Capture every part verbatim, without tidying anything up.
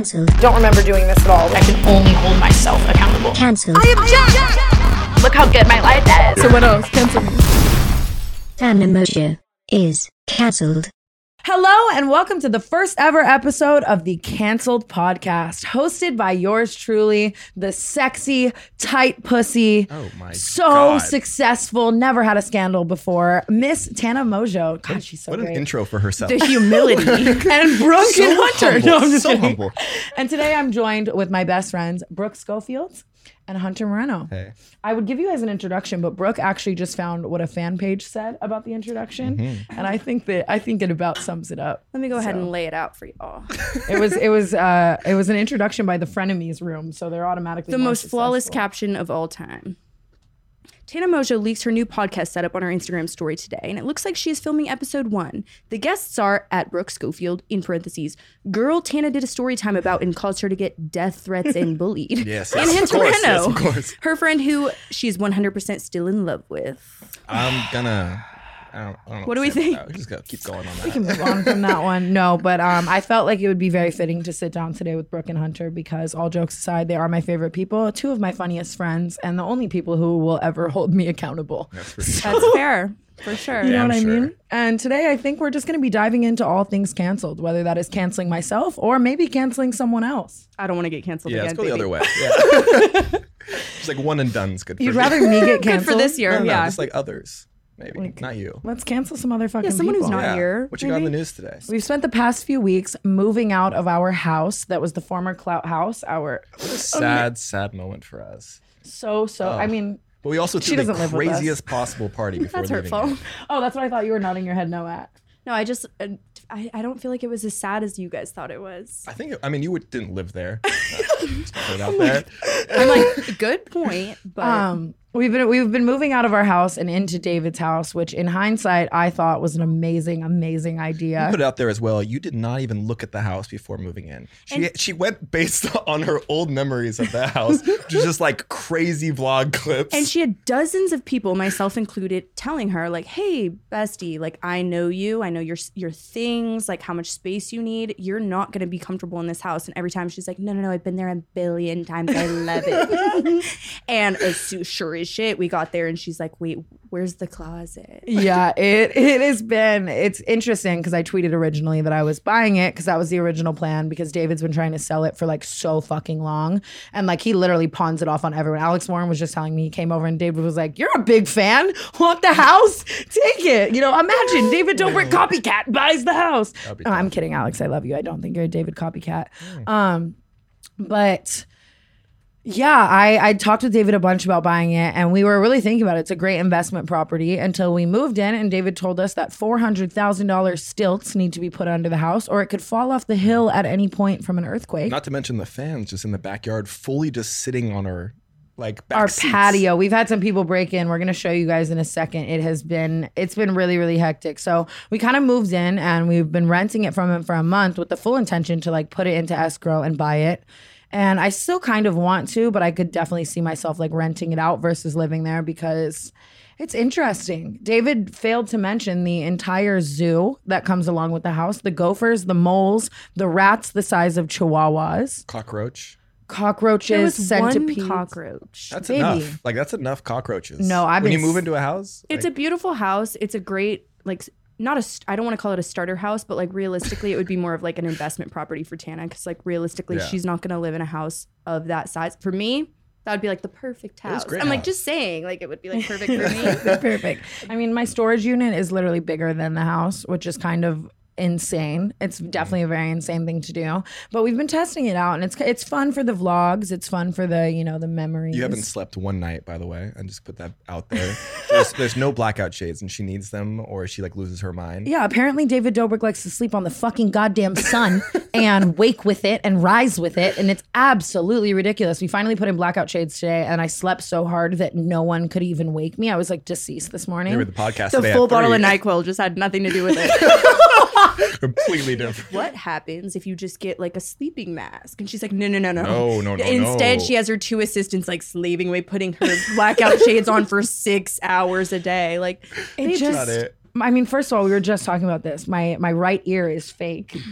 Cancelled. Don't remember doing this at all. I can only hold myself accountable. Cancelled. I object! Look how good my life is. So what else? Cancel me. Tana Mojo is cancelled. Hello and welcome to the first ever episode of the Cancelled Podcast, hosted by yours truly, the sexy, tight pussy, Oh my so God. successful, never had a scandal before, Miss Tana Mojo. God, she's so What great. an intro for herself. The humility. And Brooke So and Hunter. humble, No, I'm just so kidding. humble. And today I'm joined with my best friends, Brooke Schofield and Hunter Moreno. Hey. I would give you guys an introduction, but Brooke actually just found what a fan page said about the introduction, Mm-hmm. and I think that I think it about sums it up. Let me go ahead So. and lay it out for y'all. It was it was uh it was an introduction by the Frenemies Room, so they're automatically The more most flawless successful. caption of all time. Tana Mojo leaks her new podcast setup on her Instagram story today, and it looks like she is filming episode one. The guests are at Brooke Schofield, in parentheses, girl Tana did a story time about and caused her to get death threats and bullied. Yes, and yes, of Hunter course, Moreno, yes, of course. her friend who she's one hundred percent still in love with. I'm gonna. I don't, I don't know What do we to say think? about that. We just gotta keep going on We can that. move on from that one. No, but um, I felt like it would be very fitting to sit down today with Brooke and Hunter because all jokes aside, they are my favorite people, two of my funniest friends, and the only people who will ever hold me accountable. That's for sure. That's fair, for sure. You know Damn what I sure. mean? And today I think we're just going to be diving into all things canceled, whether that is canceling myself or maybe canceling someone else. I don't want to get canceled Yeah, again, let's go baby. the other way. Yeah. Just like one and done's good for You'd me. rather me get Good canceled? for this year, No, no, yeah. just like others. Maybe. Like- Not you. Let's cancel some other fucking Yeah, someone who's people. not Yeah. here, What you got in the maybe? news today? We've spent the past few weeks moving out of our house that was the former Clout House. Our What a sad, sad moment for us. so, so, I mean, But we also She threw the doesn't live with us. craziest possible party before That's leaving. hurtful. here. oh, that's what I thought you were nodding your head no at. No, I just, uh, I, I don't feel like it was as sad as you guys thought it was. I think. I mean, you would, didn't live there. Just put it out there. I'm like, good point, but Um, we've been we've been moving out of our house and into David's house, which in hindsight I thought was an amazing, amazing idea. Put it out there as well. You did not even look at the house before moving in. She she went based on her old memories of the house, which is just like crazy vlog clips. and she had dozens of people, myself included, telling her like, "Hey, bestie, like I know you, I know your your things, like how much space you need. You're not gonna be comfortable in this house." And every time she's like, "No, no, no, I've been there a billion times. I love it." And as so- sure as shit, we got there, and she's like, "Wait, where's the closet?" yeah, it it has been it's interesting because I tweeted originally that I was buying it because that was the original plan because David's been trying to sell it for like so fucking long and like he literally pawns it off on everyone. Alex Warren was just telling me he came over and David was like, "You're a big fan, want the house? Take it." You know, imagine David Dobrik copycat buys the house. That'd be Oh, I'm tough. kidding, Alex. I love you. I don't think you're a David copycat. Um, but. Yeah, I, I talked with David a bunch about buying it and we were really thinking about it. It's a great investment property until we moved in and David told us that four hundred thousand dollars stilts need to be put under the house or it could fall off the hill at any point from an earthquake. Not to mention the fans just in the backyard, fully just sitting on our like back Our seats. patio. We've had some people break in. We're going to show you guys in a second. It has been, it's been really, really hectic. So we kind of moved in and we've been renting it from him for a month with the full intention to like put it into escrow and buy it. And I still kind of want to, but I could definitely see myself like renting it out versus living there because it's interesting. David failed to mention the entire zoo that comes along with the house, the gophers, the moles, the rats the size of chihuahuas, Cockroach. cockroaches, There was centipedes. one cockroach. That's Baby. enough. Like that's enough cockroaches. No, I've when been you move s- into a house, It's like, a beautiful house. It's a great, like, s- not a, st- I don't want to call it a starter house, but like realistically, it would be more of like an investment property for Tana because like realistically, Yeah. she's not going to live in a house of that size. For me, that would be like the perfect was house. a great I'm like house. just saying, like it would be like perfect for me. Perfect. I mean, my storage unit is literally bigger than the house, which is kind of insane. It's definitely a very insane thing to do. But we've been testing it out, and it's it's fun for the vlogs. It's fun for the you know the memories. you haven't slept one night, by the way, and just put that out there. there's, there's no blackout shades, and she needs them, or she like loses her mind. Yeah, apparently David Dobrik likes to sleep on the fucking goddamn sun and wake with it and rise with it, and it's absolutely ridiculous. We finally put in blackout shades today, and I slept so hard that no one could even wake me. I was like deceased this morning. They were the podcast The today full at bottle of three. NyQuil just had nothing to do with it. Completely different. What happens if you just get like a sleeping mask? And she's like, no, no, no, no. No, no, no, Instead, no. she has her two assistants like slaving away, putting her blackout shades on for six hours a day. Like, It they just, Not it. I mean, first of all, we were just talking about this. My my right ear is fake.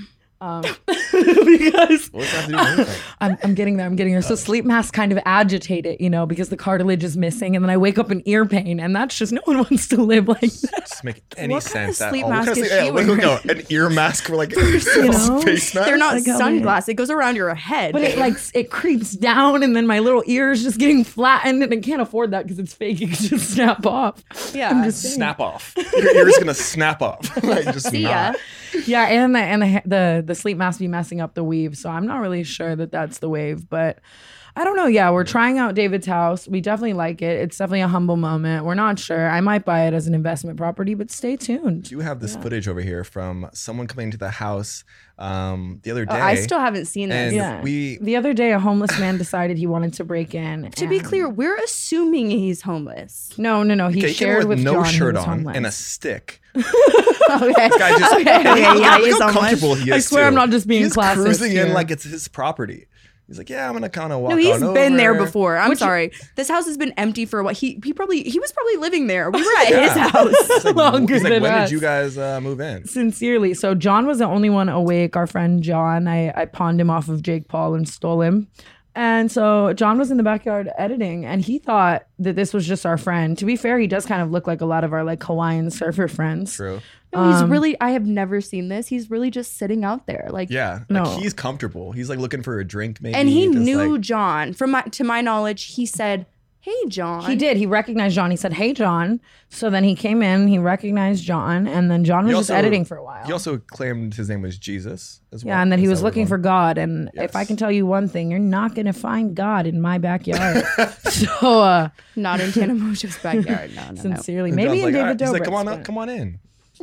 Um, because What's that have to do with anything? I'm, I'm getting there. I'm getting there. So sleep masks kind of agitate it, you know, because the cartilage is missing, and then I wake up in ear pain, and that's just no one wants to live like that. Doesn't make any What kind of sense at sleep all. What mask kind of is sleep- she yeah, look, look, wearing? look, an ear mask for like you know? face mask. They're not Like, oh, sunglasses. It goes around your head. But it like it creeps down, and then my little ear is just getting flattened, and I can't afford that because it's fake. It can just snap off. Yeah. I'm just saying. Snap off. Your ear's gonna snap off. Like, just See ya. not. Yeah, and the and the, the the sleep mask be messing up the weave, so I'm not really sure that that's the wave, but I don't know. Yeah, we're trying out David's house. We definitely like it. It's definitely a humble moment. We're not sure. I might buy it as an investment property, but stay tuned. You have this footage over here from someone coming to the house um, the other day. Uh, I still haven't seen this. And Yeah. we The other day, a homeless man decided he wanted to break in. To be and- clear, we're assuming he's homeless. no, no, no. He okay, he came in shared with, with no John, who shirt was on homeless. and a stick. Okay. Guy just Okay, yeah, look he's how homeless. comfortable he is. I swear too. I'm not just being He's classist cruising in here. like it's his property. He's like, yeah, I'm gonna kind of walk. No, he's on been there over. before. I'm Which- sorry. This house has been empty for what he he probably he was probably living there. We were at Yeah. his house. He's like, Longer he's like, than when us. did you guys uh, move in? Sincerely. So John was the only one awake. Our friend John, I, I pawned him off of Jake Paul and stole him. And so John was in the backyard editing, and he thought that this was just our friend. To be fair, he does kind of look like a lot of our like Hawaiian surfer friends. True. No, he's Um, really I have never seen this. He's really just sitting out there. Like Yeah, No. like he's comfortable. He's like looking for a drink, maybe. and he just, knew like- John. From my to my knowledge, he said, "Hey John." He did. He recognized John. He said, "Hey, John." So then he came in. He recognized John, and then John was He just also- editing for a while. He also claimed his name was Jesus as well. yeah, and then he Is was that what looking it for God. And Yes. if I can tell you one thing, you're not going to find God in my backyard. so, uh, Not in Tana Mojo's backyard. No, no, no. sincerely, And maybe John's in like, David "All right." He's like, Dobrik's, come on, but up, come on in.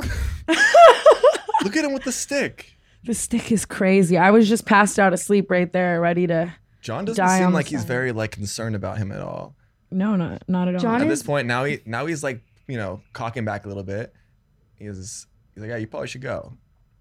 Look at him with the stick. The stick is crazy. I was just passed out asleep right there, ready to. John doesn't Die on seem the like he's side. very like concerned about him at all. No, no, not at all. John At is- this point, now he now he's like, you know, cocking back a little bit. He's he's like, yeah, you probably should go.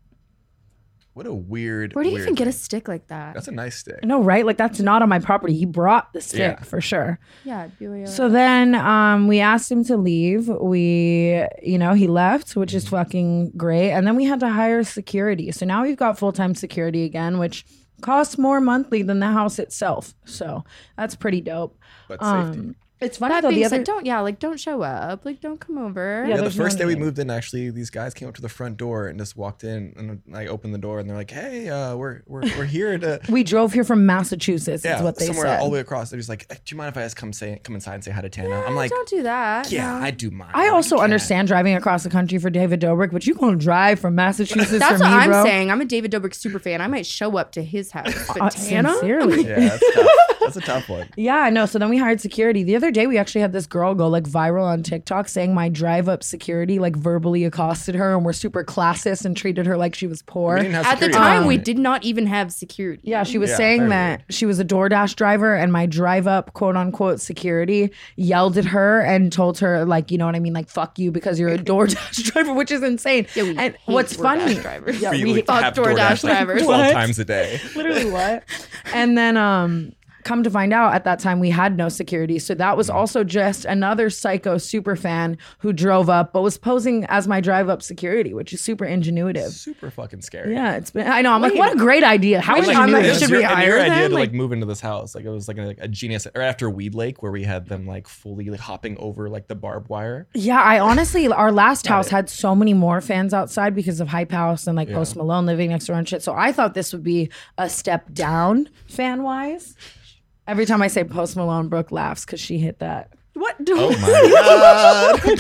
What a weird. Where do you weird even get a thing. stick like that? That's a nice stick. No, right? Like that's not on my property. He brought the stick Yeah. for sure. yeah, B Y O. So then um, we asked him to leave. We, you know, he left, which is fucking great. And then we had to hire security. So now we've got full-time security again, which costs more monthly than the house itself. So that's pretty dope. But safety. Um, it's funny that though. being The other, said, don't yeah, like don't show up. Like don't come over. Yeah, Yeah, the there's no first day we need. moved in, actually, these guys came up to the front door and just walked in, and I opened the door, and they're like, "Hey, uh, we're we're we're here to." we drove here from Massachusetts. Yeah, is what they somewhere said. all the way across. They're just like, "Do you mind if I just come say come inside and say hi to Tana?" I'm like, don't do that. "Yeah, no. I do mind." I Like, also you can't. understand driving across the country for David Dobrik, but you gonna drive from Massachusetts That's for what me, I'm bro? saying. I'm a David Dobrik super fan. I might show up to his house. But Uh, Tana? sincerely. Yeah, that's tough. That's a tough one. Yeah, I know. So then we hired security. The other day, we actually had this girl go like viral on TikTok saying my drive up security like verbally accosted her and were super classist and treated her like she was poor. We didn't have At the security time, that we night. did not even have security. Yeah, she was Yeah, saying very that she was a DoorDash driver and my drive up quote unquote security yelled at her and told her like, you know what I mean? Like, fuck you because you're a DoorDash driver, which is insane. Yeah, we and hate what's DoorDash funny, drivers. yeah, We, we like, fuck have DoorDash DoorDash like drivers. twelve What? times a day. literally what? And then um come to find out at that time we had no security. So that was also just another psycho super fan who drove up but was posing as my drive up security, which is super ingenuitive. Super fucking scary. Yeah, it's been I know. I'm like, Wait. what a great idea. How Wait, did I'm you like, do It this? was should we your, and hire your idea them? to like Like- move into this house, like it was like a, a genius. Or after Weed Lake, where we had them like fully like hopping over like the barbed wire. Yeah, I honestly, our last house it. had so many more fans outside because of Hype House and like Post Malone living next door and shit. So I thought this would be a step down fan wise. Every time I say Post Malone, Brooke laughs because she hit that. What? Oh my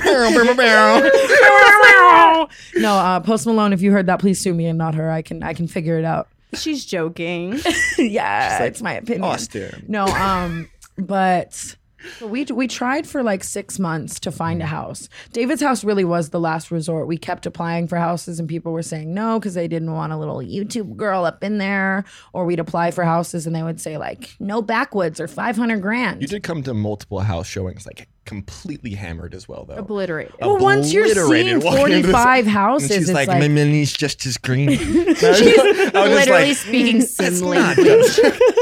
god! No, uh, Post Malone, if you heard that, please sue me and not her. I can I can figure it out. She's joking. Yeah, it's my opinion. Austin. No, um, but we we tried for like six months to find a house. David's house really was the last resort. We kept applying for houses, and people were saying no because they didn't want a little YouTube girl up in there. Or we'd apply for houses, and they would say like no backwoods or five hundred grand. You did come to multiple house showings, like completely hammered as well, though. Obliterated. Well, once you're Obliterated seeing walking into this- forty-five And houses, she's it's like, like, my money's just as green. she's Literally speaking sim language.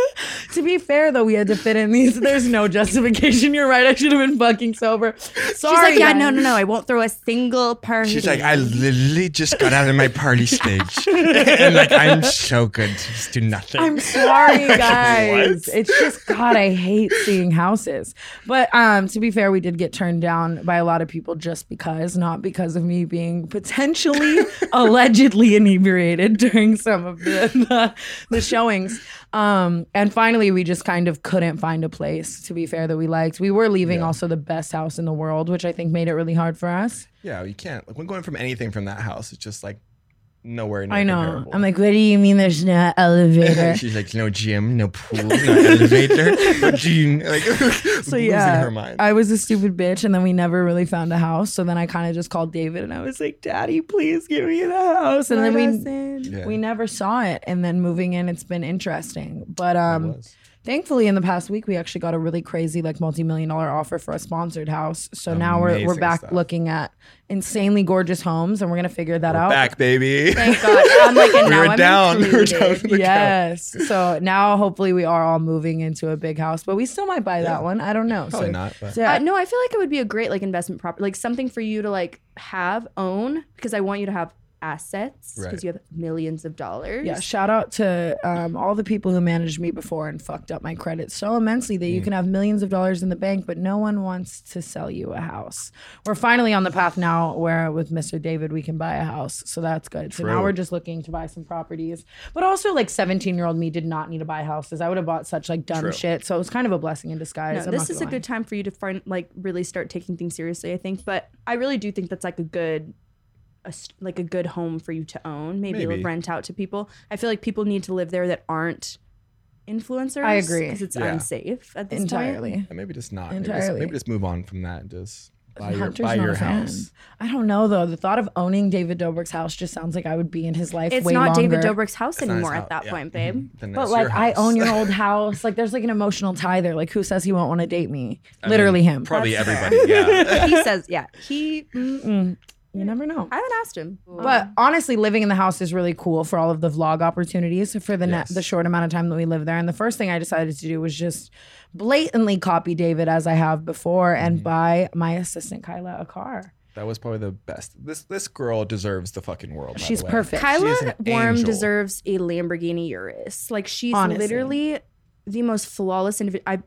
To be fair, though, we had to fit in these. There's no justification. You're right. I should have been fucking sober. Sorry. She's like, yeah, guys. no, no, no. I won't throw a single party. She's like, I literally just got out of my party stage. And like, I'm so good to just do nothing. I'm sorry, guys. It's just, God, I hate seeing houses. But um, to be fair, we did get turned down by a lot of people just because, not because of me being potentially, allegedly inebriated during some of the, the, the showings. Um, and finally, we just kind of couldn't find a place, to be fair, that we liked. We were leaving Yeah. also the best house in the world, which I think made it really hard for us. Yeah, you can't. Like, when going from anything from that house, it's just like nowhere near I know. comparable. I'm like, what do you mean there's no elevator? She's like, no gym, no pool, no elevator. But you like, So losing yeah, her mind. I was a stupid bitch, and then we never really found a house. So then I kind of just called David, and I was like, "Daddy, please give me the house." And then we Yeah. we never saw it. And then moving in, it's been interesting. But It um, was. thankfully, in the past week, we actually got a really crazy, like, multi-million dollar offer for a sponsored house. So now we're we're Amazing back stuff. looking at insanely gorgeous homes, and we're gonna figure that We're out. back, baby. Thank God. I'm like, and We now were I'm down. We were included. down to the Yes. So now hopefully we are all moving into a big house, but we still might buy that one. I don't know. Probably so, not, but- so yeah. Uh, no, I feel like it would be a great like investment property, like something for you to like have, own, because I want you to have assets because Right. you have millions of dollars. Yeah, shout out to um, all the people who managed me before and fucked up my credit so immensely that Mm. you can have millions of dollars in the bank, but no one wants to sell you a house. We're finally on the path now where with Mister David we can buy a house, so that's good. So now True. we're just looking to buy some properties, but also like seventeen year old me did not need to buy houses. I would have bought such like dumb True. shit, so it was kind of a blessing in disguise. No, I'm this not is a gonna lie. good time for you to find like really start taking things seriously, I think. But I really do think that's like a good, a, st- like a good home for you to own. Maybe, Maybe. rent out to people. I feel like people need to live there that aren't influencers. I agree. because it's Yeah. unsafe at this entirely. point. Yeah, maybe just not. Maybe just, Entirely. maybe just move on from that and just buy your, Hunter's buy not your a fan. house. I don't know though. The thought of owning David Dobrik's house just sounds like I would be in his life It's way not longer. David Dobrik's house It's not his anymore house. at that Yeah. point, babe. Mhm. Then But it's like your I house. own your old house. Like there's like an emotional tie there. Like who says he won't want to date me? I Literally mean, him. Probably That's everybody. Yeah. he says, yeah, he. mm, Mm, you never know. I haven't asked him, But honestly, living in the house is really cool for all of the vlog opportunities for the net, Yes. the short amount of time that we live there. And the first thing I decided to do was just blatantly copy David as I have before Mm-hmm. and buy my assistant Kyla a car. That was probably the best. This this girl deserves the fucking world. by She's the way. perfect. She is Kyla an Worm angel. deserves a Lamborghini Urus. Like she's Honestly. literally the most flawless individual. I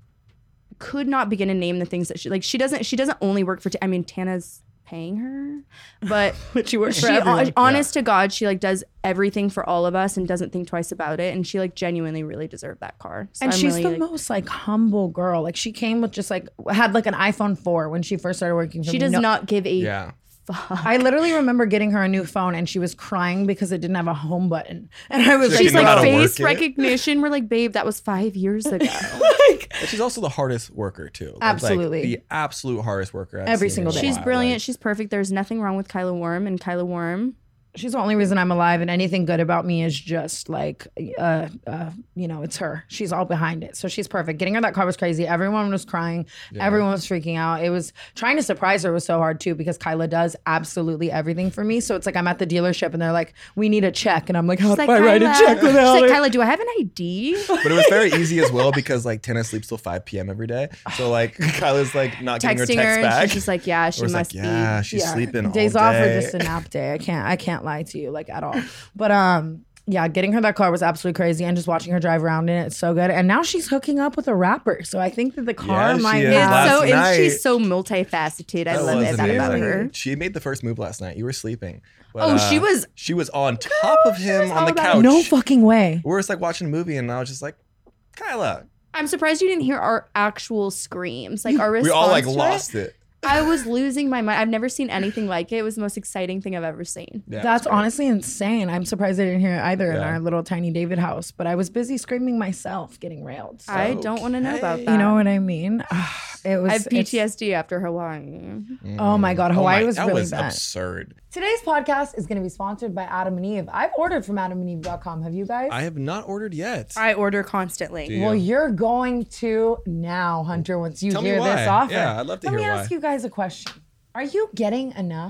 could not begin to name the things that she like. She doesn't. She doesn't only work for. T- I mean, Tana's paying her, but But she works for she, everyone. honest to God, she like does everything for all of us and doesn't think twice about it. And she like genuinely really deserved that car. So And I'm she's really, the like- most like humble girl. Like she came with just like had like an iPhone four when she first started working for She me. does No- not give a Yeah. fuck. I literally remember getting her a new phone and she was crying because it didn't have a home button. And I was She's like, She's know how like to face work it. recognition. We're like, babe, that was five years ago. like, But she's also the hardest worker too. Like, Absolutely. the absolute hardest worker. I've Every seen single in a day. She's while. brilliant. Like, She's perfect. There's nothing wrong with Kyla Worm and Kyla Worm. she's the only reason I'm alive, and anything good about me is just like, uh, uh, you know, it's her. She's all behind it. So she's perfect. Getting her that car was crazy. Everyone was crying. Everyone was freaking out. It was trying to surprise her was so hard too because Kyla does absolutely everything for me. So it's like I'm at the dealership and they're like, "We need a check," and I'm like, "How do She's I like, write a Kyla. check She's without like, it?" Kyla, do I have an I D? But it was very easy as well because like Tana sleeps till five p.m. every day. So like Kyla's like not getting her Texting text her, and back. she's just like, yeah, she Or it's must like, yeah, be. she's Yeah. sleeping Days all off day. are just a nap day. I can't I can't lie to you like at all. But um yeah, getting her that car was absolutely crazy, and just watching her drive around in it, it's so good. And now she's hooking up with a rapper, so I think that the car Yeah, she might is. have. Last It's so, and night- she's so multifaceted. I That love was it that about amazing. her. She made the first move last night. You were sleeping. But, Oh, she uh, was- She was on top of him on the couch. No fucking way. We were just like watching a movie, and I was just like, Kyla. I'm surprised you didn't hear our actual screams. Like our We response. all like to it. lost it. I was losing my mind. I've never seen anything like it. It was the most exciting thing I've ever seen. Yeah, That's it was great. honestly insane. I'm surprised I didn't hear it either in Yeah. our little tiny David house, but I was busy screaming myself getting railed. So, I don't want to know about Okay. that. you know what I mean? It was I have P T it's- S D after Hawaii. Oh my god, Hawaii Oh my- was that really was bad. absurd. Today's podcast is going to be sponsored by Adam and Eve. I've ordered from adam and eve dot com. Have you guys? I have not ordered yet. I order constantly. Do you? Well, you're going to now, Hunter, once you Tell me hear this why. offer. Yeah, I'd love to Let hear me why. ask you guys a question. Are you getting enough?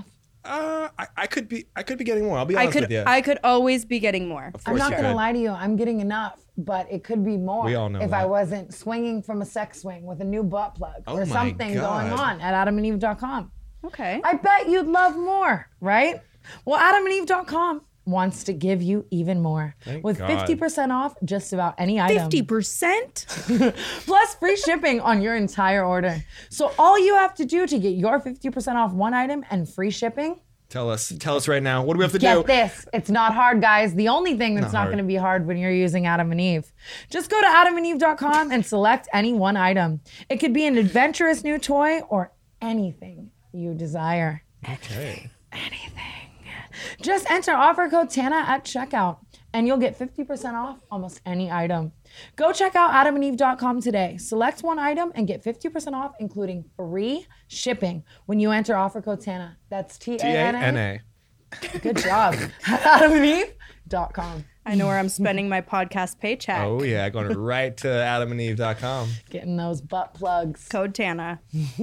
Uh, I, I could be. I could be getting more. I'll be I honest could with you. I could always be getting more. Of I'm course not you gonna could. lie to you. I'm getting enough, but it could be more. We all know if I that. wasn't swinging from a sex swing with a new butt plug Oh or my something God. going on at adam and eve dot com. Okay. I bet you'd love more, right? Well, adam and eve dot com wants to give you even more Thank with God. fifty percent off just about any item. fifty percent? Plus free shipping on your entire order. So all you have to do to get your fifty percent off one item and free shipping, Tell us. Tell us right now. What do we have to get do? this. It's not hard, guys. The only thing that's Not not, hard. going to be hard when you're using Adam and Eve. Just go to adam and eve dot com and select any one item. It could be an adventurous new toy or anything you desire. Okay. Anything. Just enter offer code Tana at checkout and you'll get fifty percent off almost any item. Go check out adam and eve dot com today. Select one item and get fifty percent off, including free shipping when you enter offer code Tana. That's T A T A N N A. A. Good job. adam and eve dot com. I know where I'm spending my podcast paycheck. Oh yeah, going right to adam and eve dot com. Getting those butt plugs. Code Tana.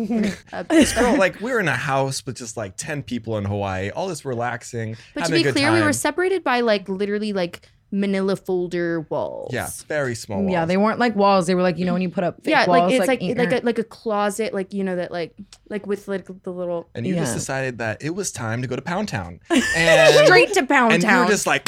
Girl, like we were in a house with just like ten people in Hawaii, all this relaxing. But to having a be good clear, we were time. separated by like literally like manila folder walls. Yeah, very small walls. Yeah, they weren't like walls. They were like, you know, when you put up fake Yeah, walls, like it's like like, like a, like a closet, like you know that like like with like the little And you just Yeah. decided that it was time to go to Pound Town. And, Straight to Pound and you Town. were just like,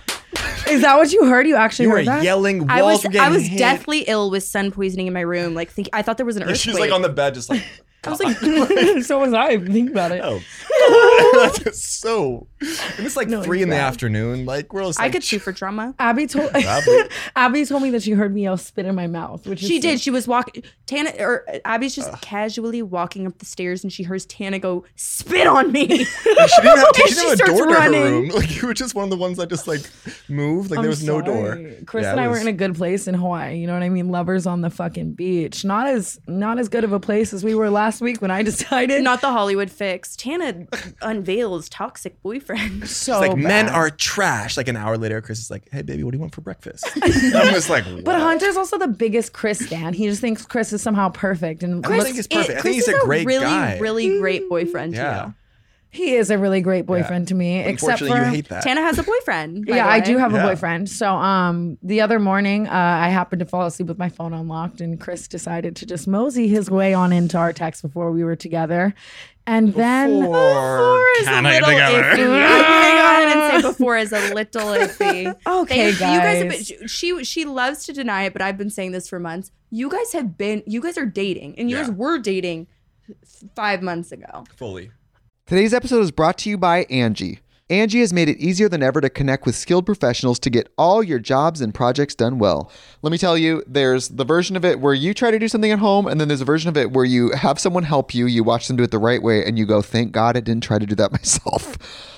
Is that what you heard? You actually you were heard that? yelling. Walls I was were getting I was hit. deathly ill with sun poisoning in my room. Like think I thought there was an And earthquake. she was like on the bed, just like, I was like, So was I. Think about it. oh. That's just so. And it's like No, three it's in the bad. afternoon. Like, we're just I like, could sue for drama. Abby told Probably. Abby told me that she heard me yell spit in my mouth, which is She did. She was walking. Tana or Abby's just casually walking up the stairs, and she hears Tana go spit on me. She didn't have, she And didn't she have a starts door to running. her room. Like, you were just one of the ones that just like moved. Like, I'm there was no door. sorry. Chris Yeah, and it I were was- in a good place in Hawaii. You know what I mean? Lovers on the fucking beach. Not as not as good of a place as we were last week when I decided. Not the Hollywood fix. Tana unveils toxic boyfriend. so It's like men bad. are trash. Like an hour later, Chris is like, "Hey, baby, what do you want for breakfast?" And I'm just like, But "What?" Hunter's also the biggest Chris stan. He just thinks Chris is somehow perfect, and I don't looks- think he's perfect. I Chris think he's is a great really, guy. really great boyfriend Yeah. to you. he is a really great boyfriend to me. Except Unfortunately, for you hate that. Tana has a boyfriend. by yeah, the I way. do have Yeah. a boyfriend. So um, the other morning, uh, I happened to fall asleep with my phone unlocked, and Chris decided to just mosey his way on into our text before we were together, and then Before Is a kinda little together. iffy. I'm gonna go ahead and say before is a little iffy. Okay, They- You guys have guys. been, she she loves to deny it, but I've been saying this for months. You guys have been, you guys are dating, and you Yeah. guys were dating f- five months ago. Fully. Today's episode is brought to you by Angie. Angie has made it easier than ever to connect with skilled professionals to get all your jobs and projects done well. Let me tell you, there's the version of it where you try to do something at home, and then there's a version of it where you have someone help you, you watch them do it the right way, and you go, thank God I didn't try to do that myself.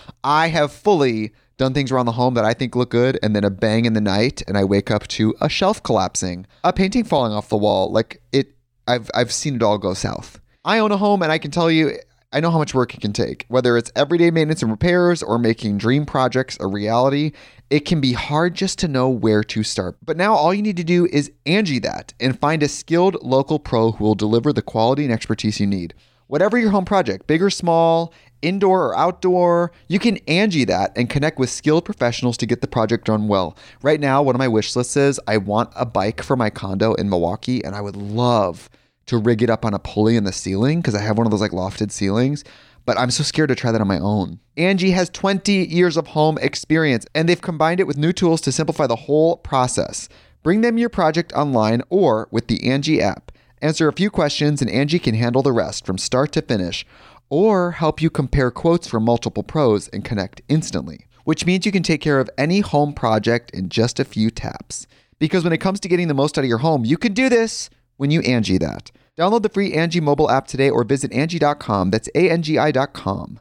I have fully done things around the home that I think look good, and then a bang in the night, and I wake up to a shelf collapsing, a painting falling off the wall. Like it, I've I've seen it all go south. I own a home, and I can tell you, I know how much work it can take. Whether it's everyday maintenance and repairs or making dream projects a reality, it can be hard just to know where to start. But now all you need to do is Angie that and find a skilled local pro who will deliver the quality and expertise you need. Whatever your home project, big or small, indoor or outdoor, you can Angie that and connect with skilled professionals to get the project done well. Right now, one of my wish lists is I want a bike for my condo in Milwaukee, and I would love to rig it up on a pulley in the ceiling because I have one of those like lofted ceilings, but I'm so scared to try that on my own. Angie has twenty years of home experience, and they've combined it with new tools to simplify the whole process. Bring them your project online or with the Angie app. Answer a few questions and Angie can handle the rest from start to finish, or help you compare quotes from multiple pros and connect instantly, which means you can take care of any home project in just a few taps. Because when it comes to getting the most out of your home, you can do this when you Angie that. Download the free Angie mobile app today or visit Angie dot com. That's A N G I dot com.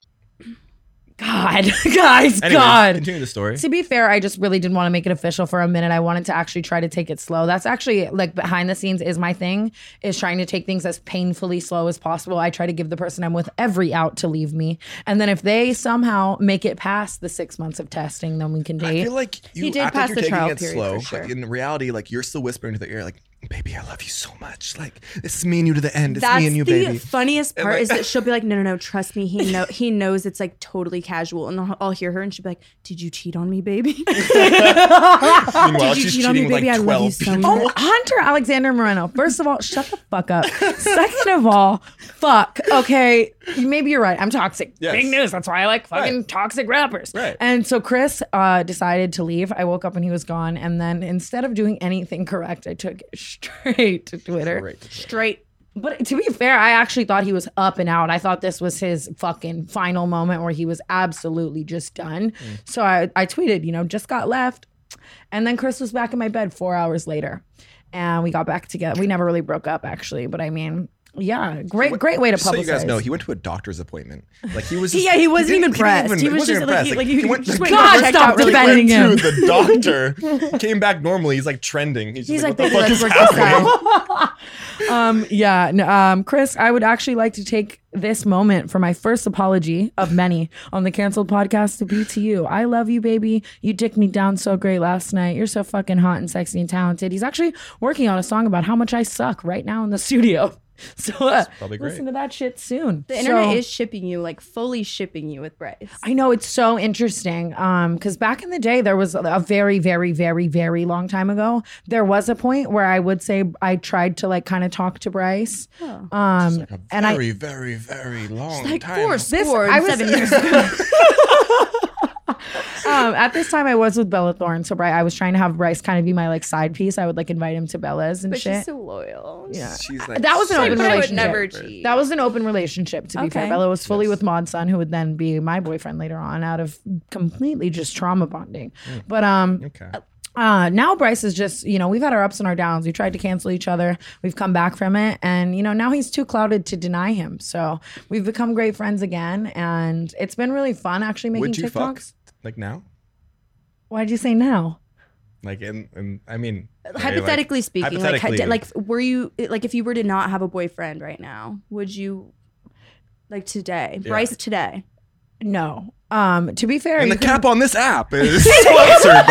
God, guys, Anyways, God. continue the story. To be fair, I just really didn't want to make it official for a minute. I wanted to actually try to take it slow. That's actually like behind the scenes is my thing, is trying to take things as painfully slow as possible. I try to give the person I'm with every out to leave me. And then if they somehow make it past the six months of testing, then we can I date. feel like you He did act pass like the you're taking trial it period slow, for sure. but in reality, like you're still whispering to the ear, like baby, I love you so much. Like, this is me and you to the end. It's That's me and you, the baby. funniest And part like- is that she'll be like, no, no, no, trust me. He know he knows it's like totally casual. And I'll, I'll hear her and she'll be like, did you cheat on me, baby? Meanwhile, Did you she's cheat on me, cheating with baby? I like love you twelve so people. much. Oh, Hunter Alexander Moreno. First of all, shut the fuck up. Second of all, fuck. Okay, maybe you're right. I'm toxic. Yes. Big news. That's why I like fucking Right. toxic rappers. Right. And so Chris uh, decided to leave. I woke up and he was gone. And then instead of doing anything correct, I took it straight to Twitter. Great. Straight. But to be fair, I actually thought he was up and out. I thought this was his fucking final moment where he was absolutely just done. So I, I tweeted, you know, just got left. And then Chris was back in my bed four hours later. And we got back together. We never really broke up, actually. But I mean, yeah, great, great way to publicize. So you guys know, he went to a doctor's appointment. Like he was. Just, Yeah, he wasn't didn't- even pressed. didn't He was wasn't just, even like, pressed. he- like, he went, just like, went- God, checked stop out really defending he him. went to the doctor, came back normally. He's like trending. He's, He's just like, like, baby, what the let's fuck work is this happening? out. Um, yeah, no, um, Chris, I would actually like to take this moment for my first apology of many on the Canceled Podcast to be to you. I love you, baby. You dicked me down so great last night. You're so fucking hot and sexy and talented. He's actually working on a song about how much I suck right now in the studio. So uh, probably great. listen to that shit soon. The internet So- is shipping you, like fully shipping you with Bryce. I know, it's so interesting. Um, because back in the day, there was a very, very, very, very long time ago. There was a point where I would say I tried to like kind of talk to Bryce. Um, A and I very, very, very long Like time. four This- score I and was- seven years ago. um, at this time I was with Bella Thorne, so Bryce, I was trying to have Bryce kind of be my like side piece. I would like invite him to Bella's and But shit. she's so loyal. yeah. She's like, That was an so open But I would relationship. never cheat. That was an open relationship, to be fair. Okay. Bella was fully with Maud's son, who would then be my boyfriend later on, out of completely just trauma bonding. But um, Okay. uh, now Bryce is just, you know, we've had our ups and our downs. We tried to cancel each other. We've come back from it. And, you know, now he's too clouded to deny him. So we've become great friends again. And it's been really fun actually making Would you TikToks. fuck like now? Why'd you say now? Like in, in I mean, very, like- Hypothetically speaking, like, hypothetically. ha- like, were you like, if you were to not have a boyfriend right now, would you, like today, Yeah. Bryce today? No. Um, to be fair, And you the can- cap on this app is sponsored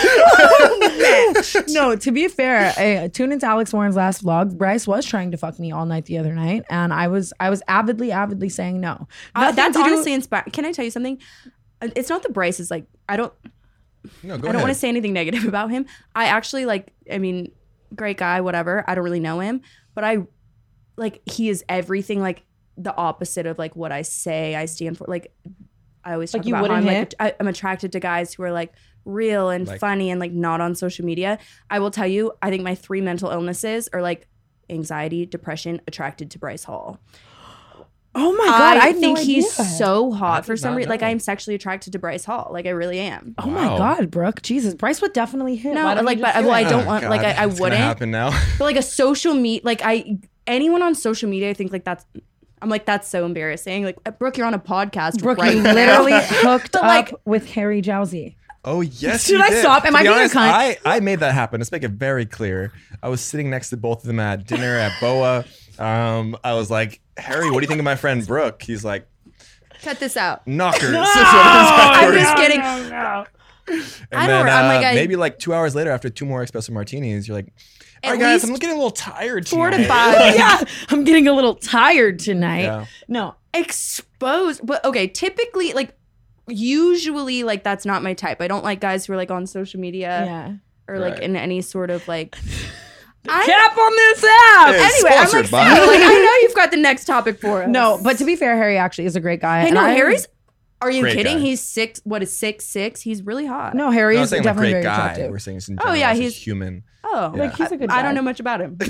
by. no, to be fair, uh, tune into Alex Warren's last vlog. Bryce was trying to fuck me all night the other night, and I was I was avidly, avidly saying no. Uh, Nothing that's to do- honestly inspiring. Can I tell you something? Uh, It's not that Bryce is like, I don't, No, go I don't ahead. want to say anything negative about him. I actually like, I mean, great guy, whatever. I don't really know him, but I like, he is everything like the opposite of like what I say I stand for. Like, I always Like talk you about how I'm wouldn't like, I, I'm attracted to guys who are like real and Like- funny and like not on social media. I will tell you, I think my three mental illnesses are like anxiety, depression, attracted to Bryce Hall. Oh my god, I, I had no think he's idea. so I hot did for some not reason. Like know. I'm sexually attracted to Bryce Hall. Like I really am. Oh my Wow. god, Brooke, Jesus, Bryce would definitely hit. No, Why don't like, you but just do well, I it? don't Oh, want like I, I God, it's gonna wouldn't. happen now. But like a social media, like I anyone on social media, I think like that's. I'm like that's so embarrassing. Like Brooke, you're on a podcast Brooke, right you now. literally hooked But, up like- with Harry Jowsey. Oh yes, Should you I did. stop? Am To I be being a honest, cunt? I, I made that happen. Let's make it very clear. I was sitting next to both of them at dinner at Boa. Um, I was like, Harry, what do you think of my friend Brooke? He's like, Cut this out. knockers. I'm just kidding. And I then don't- I'm uh, like, I- maybe like two hours later, after two more espresso martinis, you're like, all At right, guys, least I'm getting a little tired. four to tonight." five. Yeah, I'm getting a little tired tonight. Yeah. No, Exposed, but okay. Typically, like usually, like that's not my type. I don't like guys who are like on social media yeah. or like Right. in any sort of like. I, Cap on this app. It's anyway, I'm like, sponsored by- Sarah, like, I know you've got the next topic for us. No, but to be fair, Harry actually is a great guy. Hey, and no, I- Harry's. Are you Great kidding? guy. He's six. What is six six? He's really hot. No, Harry I'm not is saying like definitely great very guy. attractive. We're saying just in Oh, general, yeah, as a he's- human. Oh, Like, he's a good I, I guy. don't know much about him.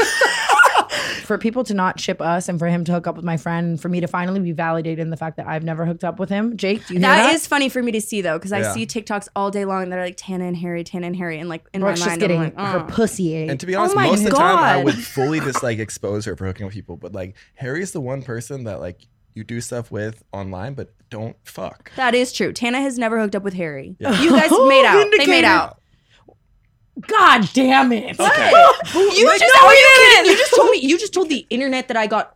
For people to not ship us and for him to hook up with my friend, and for me to finally be validated in the fact that I've never hooked up with him. Jake, do you hear that? That is funny for me to see though, because I Yeah. see TikToks all day long that are like Tana and Harry, Tana and Harry, and like in Brooke's my just mind, getting I'm like, her oh. pussy ate. And to be honest, Oh my most of the time I God. would fully just like expose her for hooking up with people. But like Harry's the one person that like you do stuff with online, but don't fuck. That is true. Tana has never hooked up with Harry. Yeah. You guys made out. They Vindicated. made out. God damn it. Okay. You just No, are we you didn't. kidding? You just told me. You just told the internet that I got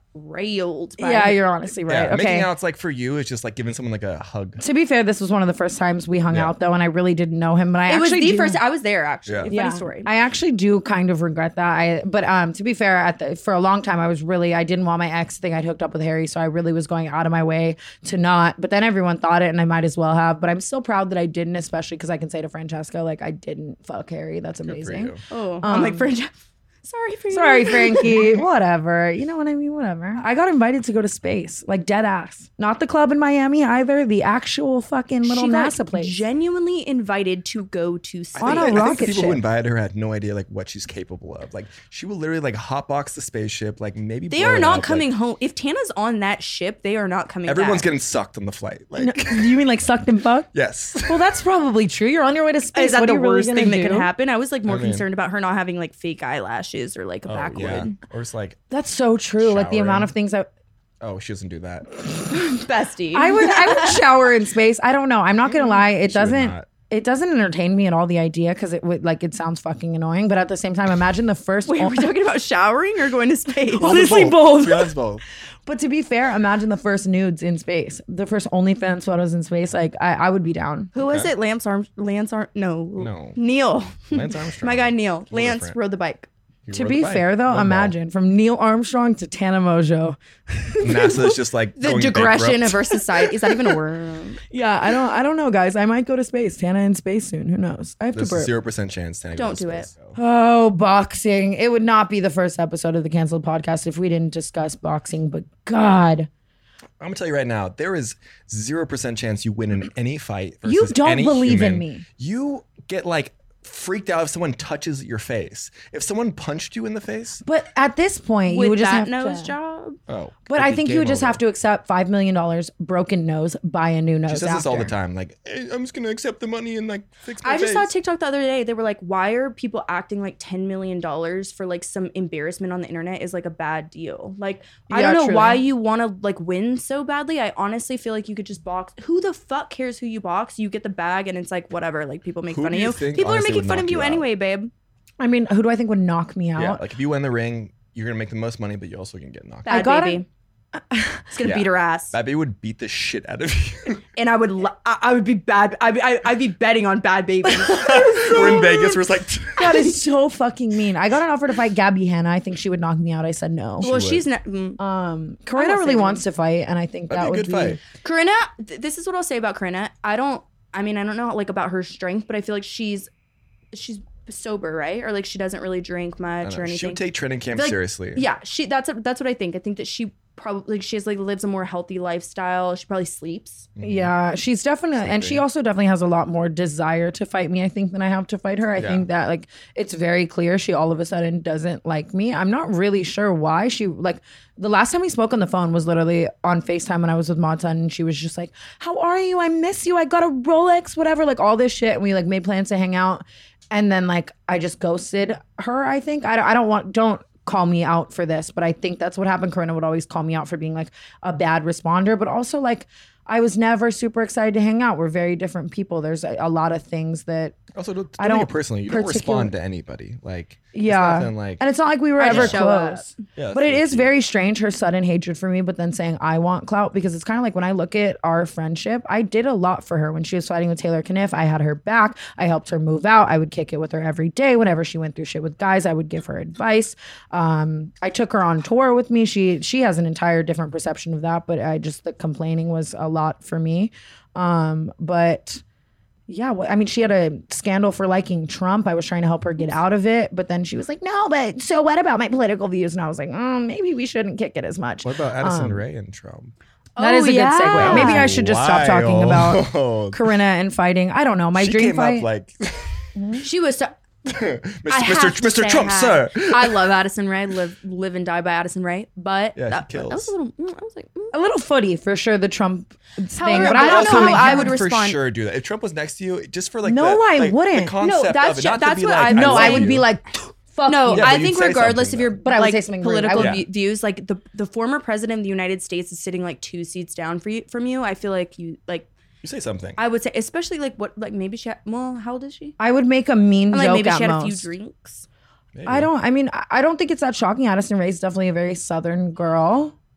railed by Yeah, you're honestly right. Yeah, okay. making out's like for you, it's just like giving someone like a hug. To be fair, this was one of the first times we hung Yeah. out though, and I really didn't know him. But I It was actually the do- first. I was there actually. Yeah. Funny story. I actually do kind of regret that. I but um to be fair, at the for a long time I was really I didn't want my ex to think I'd hooked up with Harry, so I really was going out of my way to not. But then everyone thought it, and I might as well have. But I'm still proud that I didn't, especially because I can say to Francesca like I didn't fuck Harry. That's Good for amazing. you. oh, I'm like French. Sorry for you. Sorry, Frankie. Whatever. You know what I mean? Whatever. I got invited to go to space, like dead ass. Not the club in Miami either. The actual fucking little She got NASA place. genuinely invited to go to space. On a I think rocket the people ship. who invited her had no idea like what she's capable of. Like she will literally like hotbox the spaceship, like maybe They blow are it not up, coming like, home. If Tana's on that ship, they are not coming everyone's back. getting sucked on the flight. Like Do you mean like sucked and fucked? yes. Well, that's probably true. You're on your way to space. Is that What the are you really worst gonna thing that do? could happen? I was like more I mean- concerned about her not having like fake eyelashes or like a Oh, backwood. yeah. Or it's like, That's so true. Like the Showering. amount of things that oh, she doesn't do that. Bestie. I would I would shower in space. I don't know. I'm not gonna lie. It She would doesn't not. it doesn't entertain me at all, the idea, because it would like it sounds fucking annoying. But at the same time, imagine the first Wait, are we talking about showering or going to space? Honestly, To both. be honest, both. But to be fair, imagine the first nudes in space. The first OnlyFans photos in space. Like I, I would be down. Who was it? Lance Arm. Lance Arm. No. No. Neil. Lance Armstrong. My guy Neil. He's Lance different. rode the bike. He To rode be the bike. fair though, Rode ball. imagine from Neil Armstrong to Tana Mojo. NASA's just like The going digression bankrupt. of our society. Is that even a word? Yeah, I don't I don't know, guys. I might go to space. Tana in space soon. Who knows? I have There's to a burp. zero percent chance. Tana Don't goes do to it. space, so. Oh, boxing. It would not be the first episode of the Canceled Podcast if we didn't discuss boxing, but God. I'm gonna tell you right now, there is zero percent chance you win in any fight. You versus don't any believe in human. me. You get like freaked out if someone touches your face. If someone punched you in the face, But at this point, With you would just that have nose to. job. oh. But it'd I be think you game would just over. have to accept five million dollars, broken nose, buy a new nose. She says this all the after. time. Like, hey, I'm just gonna accept the money and like fix my I just face. saw TikTok the other day. They were like, why are people acting like ten million dollars for like some embarrassment on the internet is like a bad deal? Like, I Yeah, don't know truly. why you want to like win so badly. I honestly feel like you could just box. Who the fuck cares who you box? You get the bag and it's like, whatever. Like, people make Who fun do of you you. think People are honestly making would fun of knock you you out? anyway, babe. I mean, who do I think would knock me out? Yeah, like if you win the ring, you're gonna make the most money, but you also can get knocked out. Bad gotta- baby. It's gonna Yeah. beat her ass. That baby would beat the shit out of you. And I would, lo- I, I would be bad. I'd be, I, I'd be betting on bad baby. We're in Vegas. We're just like, That is so fucking mean. I got an offer to fight Gabby Hanna. I think she would knock me out. I said no. well, would. she's not. Mm. Um, I Corinna won't really say wants to fight, and I think that'd that be a would good be. fight. Corinna, th- this is what I'll say about Corinna. I don't. I mean, I don't know like about her strength, but I feel like she's she's sober, right? Or like she doesn't really drink I much don't or know. anything. She would take training camp I feel like- seriously. Yeah, she. That's a, that's what I think. I think that she probably like she has like lives a more healthy lifestyle. She probably sleeps. Yeah, she's definitely, and she be. also definitely has a lot more desire to fight me, I think, than I have to fight her. I Yeah. think that like it's very clear she all of a sudden doesn't like me. I'm not really sure why. She like the last time we spoke on the phone was literally on FaceTime when I was with Mata, and she was just like, "How are you? I miss you. I got a Rolex, whatever." Like all this shit, and we like made plans to hang out, and then like I just ghosted her. I think I don't, I don't want don't. call me out for this, but I think that's what happened. Corinna would always call me out for being like a bad responder, but also like I was never super excited to hang out. We're very different people. There's a, a lot of things that Also, don't, I don't take don't it personally. You don't particular- respond to anybody. Like, it's yeah, nothing like, and it's not like we were I ever just show up. close. yeah, But it it's is very strange her sudden hatred for me, but then saying I want clout, because it's kind of like when I look at our friendship, I did a lot for her when she was fighting with Taylor Kniff. I had her back. I helped her move out. I would kick it with her every day. Whenever she went through shit with guys, I would give her advice. Um, I took her on tour with me. She she has an entire different perception of that, but I just the complaining was a lot for me. Um, but. Yeah, well, I mean, she had a scandal for liking Trump. I was trying to help her get out of it, but then she was like, "No, but so what about my political views?" And I was like, oh, "Maybe we shouldn't kick it as much." What about Addison Um, Ray and Trump? That Oh, is a yeah. good segue. Maybe I should just stop talking about Wild. Corinna and fighting. I don't know. My She dream came fight. up like, She was. So, Mister I Mister have to Mister say Trump, hi. sir. I love Addison Rae. Live, live and die by Addison Rae. But Yeah, he that, kills. that was a little. mm, I was like, mm. a little footy for sure. The Trump thing, However, but I I don't also know make how I him- would for respond. sure do that. If Trump was next to you, just for like No, the, I like, wouldn't. The concept No, that's of it, ju- not that's to be what like, I'm No, I saying. would be you. like, "Fuck No, you." Yeah, but I you'd think say regardless of something, your though. But I would like say something rude. political I would- view- views, like the the former president of the United States is sitting like two seats down for you, from you. I feel like you like. You say something. I would say, especially like what, like maybe she. Had, well, how old is she? I would make a mean I'm like joke maybe at she had most. a few drinks. Maybe. I don't. I mean, I- I don't think it's that shocking. Addison Rae's definitely a very Southern girl.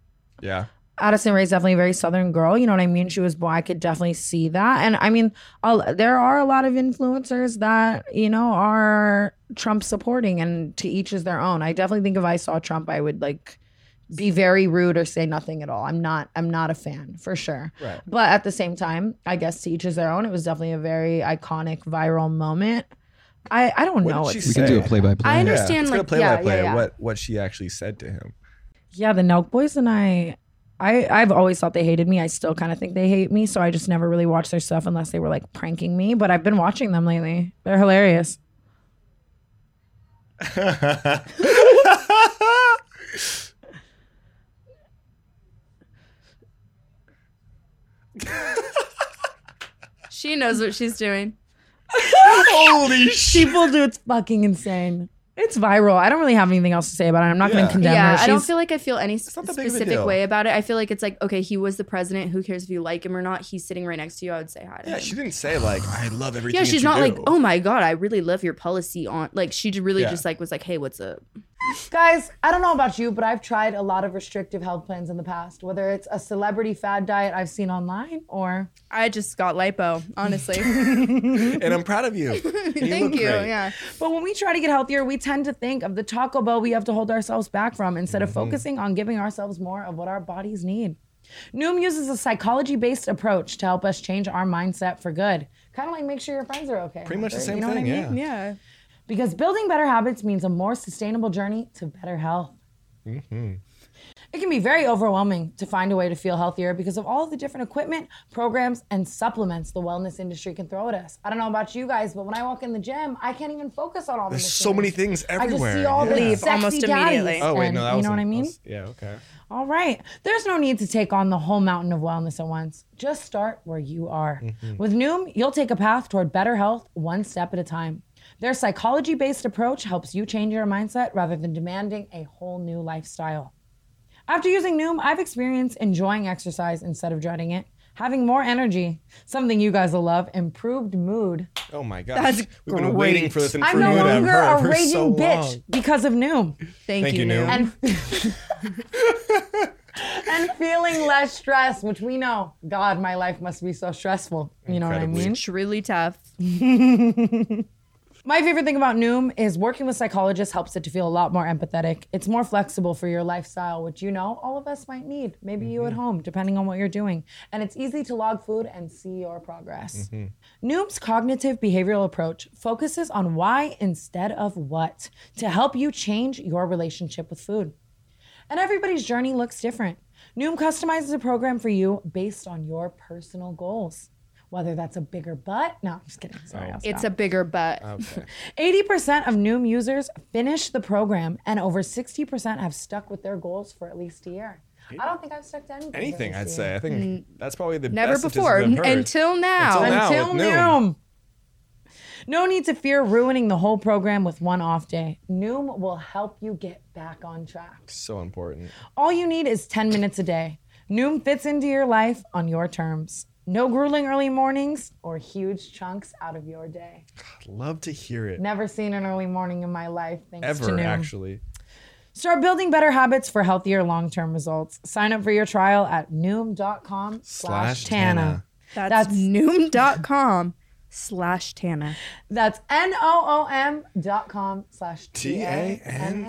Yeah. Addison Rae's definitely a very Southern girl. You know what I mean? She was born. I could definitely see that. And I mean, I'll, there are a lot of influencers that, you know, are Trump supporting, and to each is their own. I definitely think if I saw Trump, I would like be very rude or say nothing at all. I'm not, I'm not a fan for sure. Right. But at the same time, I guess to each is their own. It was definitely a very iconic viral moment. I, I don't What know. did she It's- We can do a say? play by play. I Yeah, understand, let's get a like, play yeah, by play yeah, yeah. what what she actually said to him. Yeah, the Nelk Boys and I, I, I've always thought they hated me. I still kind of think they hate me. So I just never really watched their stuff unless they were like pranking me. But I've been watching them lately. They're hilarious. She knows what she's doing. Holy shit. People do. It's fucking insane. It's viral. I don't really have anything else to say about it. I'm not going Yeah. to condemn Yeah, her. I don't She's- feel like I feel any not that big of a specific deal. way about it. I feel like it's like, okay, he was the president. Who cares if you like him or not? He's sitting right next to you. I would say hi to Yeah, him. she didn't say like I love everything. Yeah, that she's you not like, do. oh my God, I really love your policy on. Like, she j- really Yeah. just like was like, hey, what's up? Guys, I don't know about you, but I've tried a lot of restrictive health plans in the past, whether it's a celebrity fad diet I've seen online or I just got lipo, honestly. And I'm proud of you. You Thank look you. great. Yeah. But when we try to get healthier, we tend to think of the Taco Bell we have to hold ourselves back from instead of focusing on giving ourselves more of what our bodies need. Noom uses a psychology-based approach to help us change our mindset for good. Kind of like make sure your friends are okay. Pretty much the Hunter. same You know what thing, I mean? yeah. Yeah. Because building better habits means a more sustainable journey to better health. It can be very overwhelming to find a way to feel healthier because of all of the different equipment, programs, and supplements the wellness industry can throw at us. I don't know about you guys, but when I walk in the gym, I can't even focus on all the There's so many machines. things I just everywhere. see all yeah. the Leave sexy almost daddies, immediately. Oh wait, and- no, that you was know what I mean? Yeah, okay. All right. There's no need to take on the whole mountain of wellness at once. Just start where you are. With Noom, you'll take a path toward better health one step at a time. Their psychology-based approach helps you change your mindset rather than demanding a whole new lifestyle. After using Noom, I've experienced enjoying exercise instead of dreading it, having more energy, something you guys will love, improved mood. Oh my gosh. That's We've been waiting great. for this I'm improvement no I've longer heard a for raging so bitch long. because of Noom. Thank, Thank you, you, Noom. And and feeling less stressed, which we know, God, my life must be so stressful. You know what I Incredibly. mean? It's really tough. My favorite thing about Noom is working with psychologists helps it to feel a lot more empathetic. It's more flexible for your lifestyle, which you know all of us might need. Maybe you at home, depending on what you're doing. And it's easy to log food and see your progress. Noom's cognitive behavioral approach focuses on why instead of what to help you change your relationship with food. And everybody's journey looks different. Noom customizes a program for you based on your personal goals. Whether that's a bigger butt. No, I'm just kidding. Sorry, I'll It's stop. a bigger butt. Okay. eighty percent of Noom users finish the program, and over sixty percent have stuck with their goals for at least a year. I don't think I've stuck to anything. for Anything, at I'd least a year. say. I think that's probably the Never best before. statistic I've heard. Until now. Until now. Until with Noom. Noom. No need to fear ruining the whole program with one off day. Noom will help you get back on track. So important. All you need is ten minutes a day. Noom fits into your life on your terms. No grueling early mornings or huge chunks out of your day. Love to hear it. Never seen an early morning in my life, thanks to Ever, Noom. actually. Start building better habits for healthier long-term results. Sign up for your trial at noom.com slash Tana. That's, That's- noom.com slash Tana. That's N-O-O-M dot com slash T A N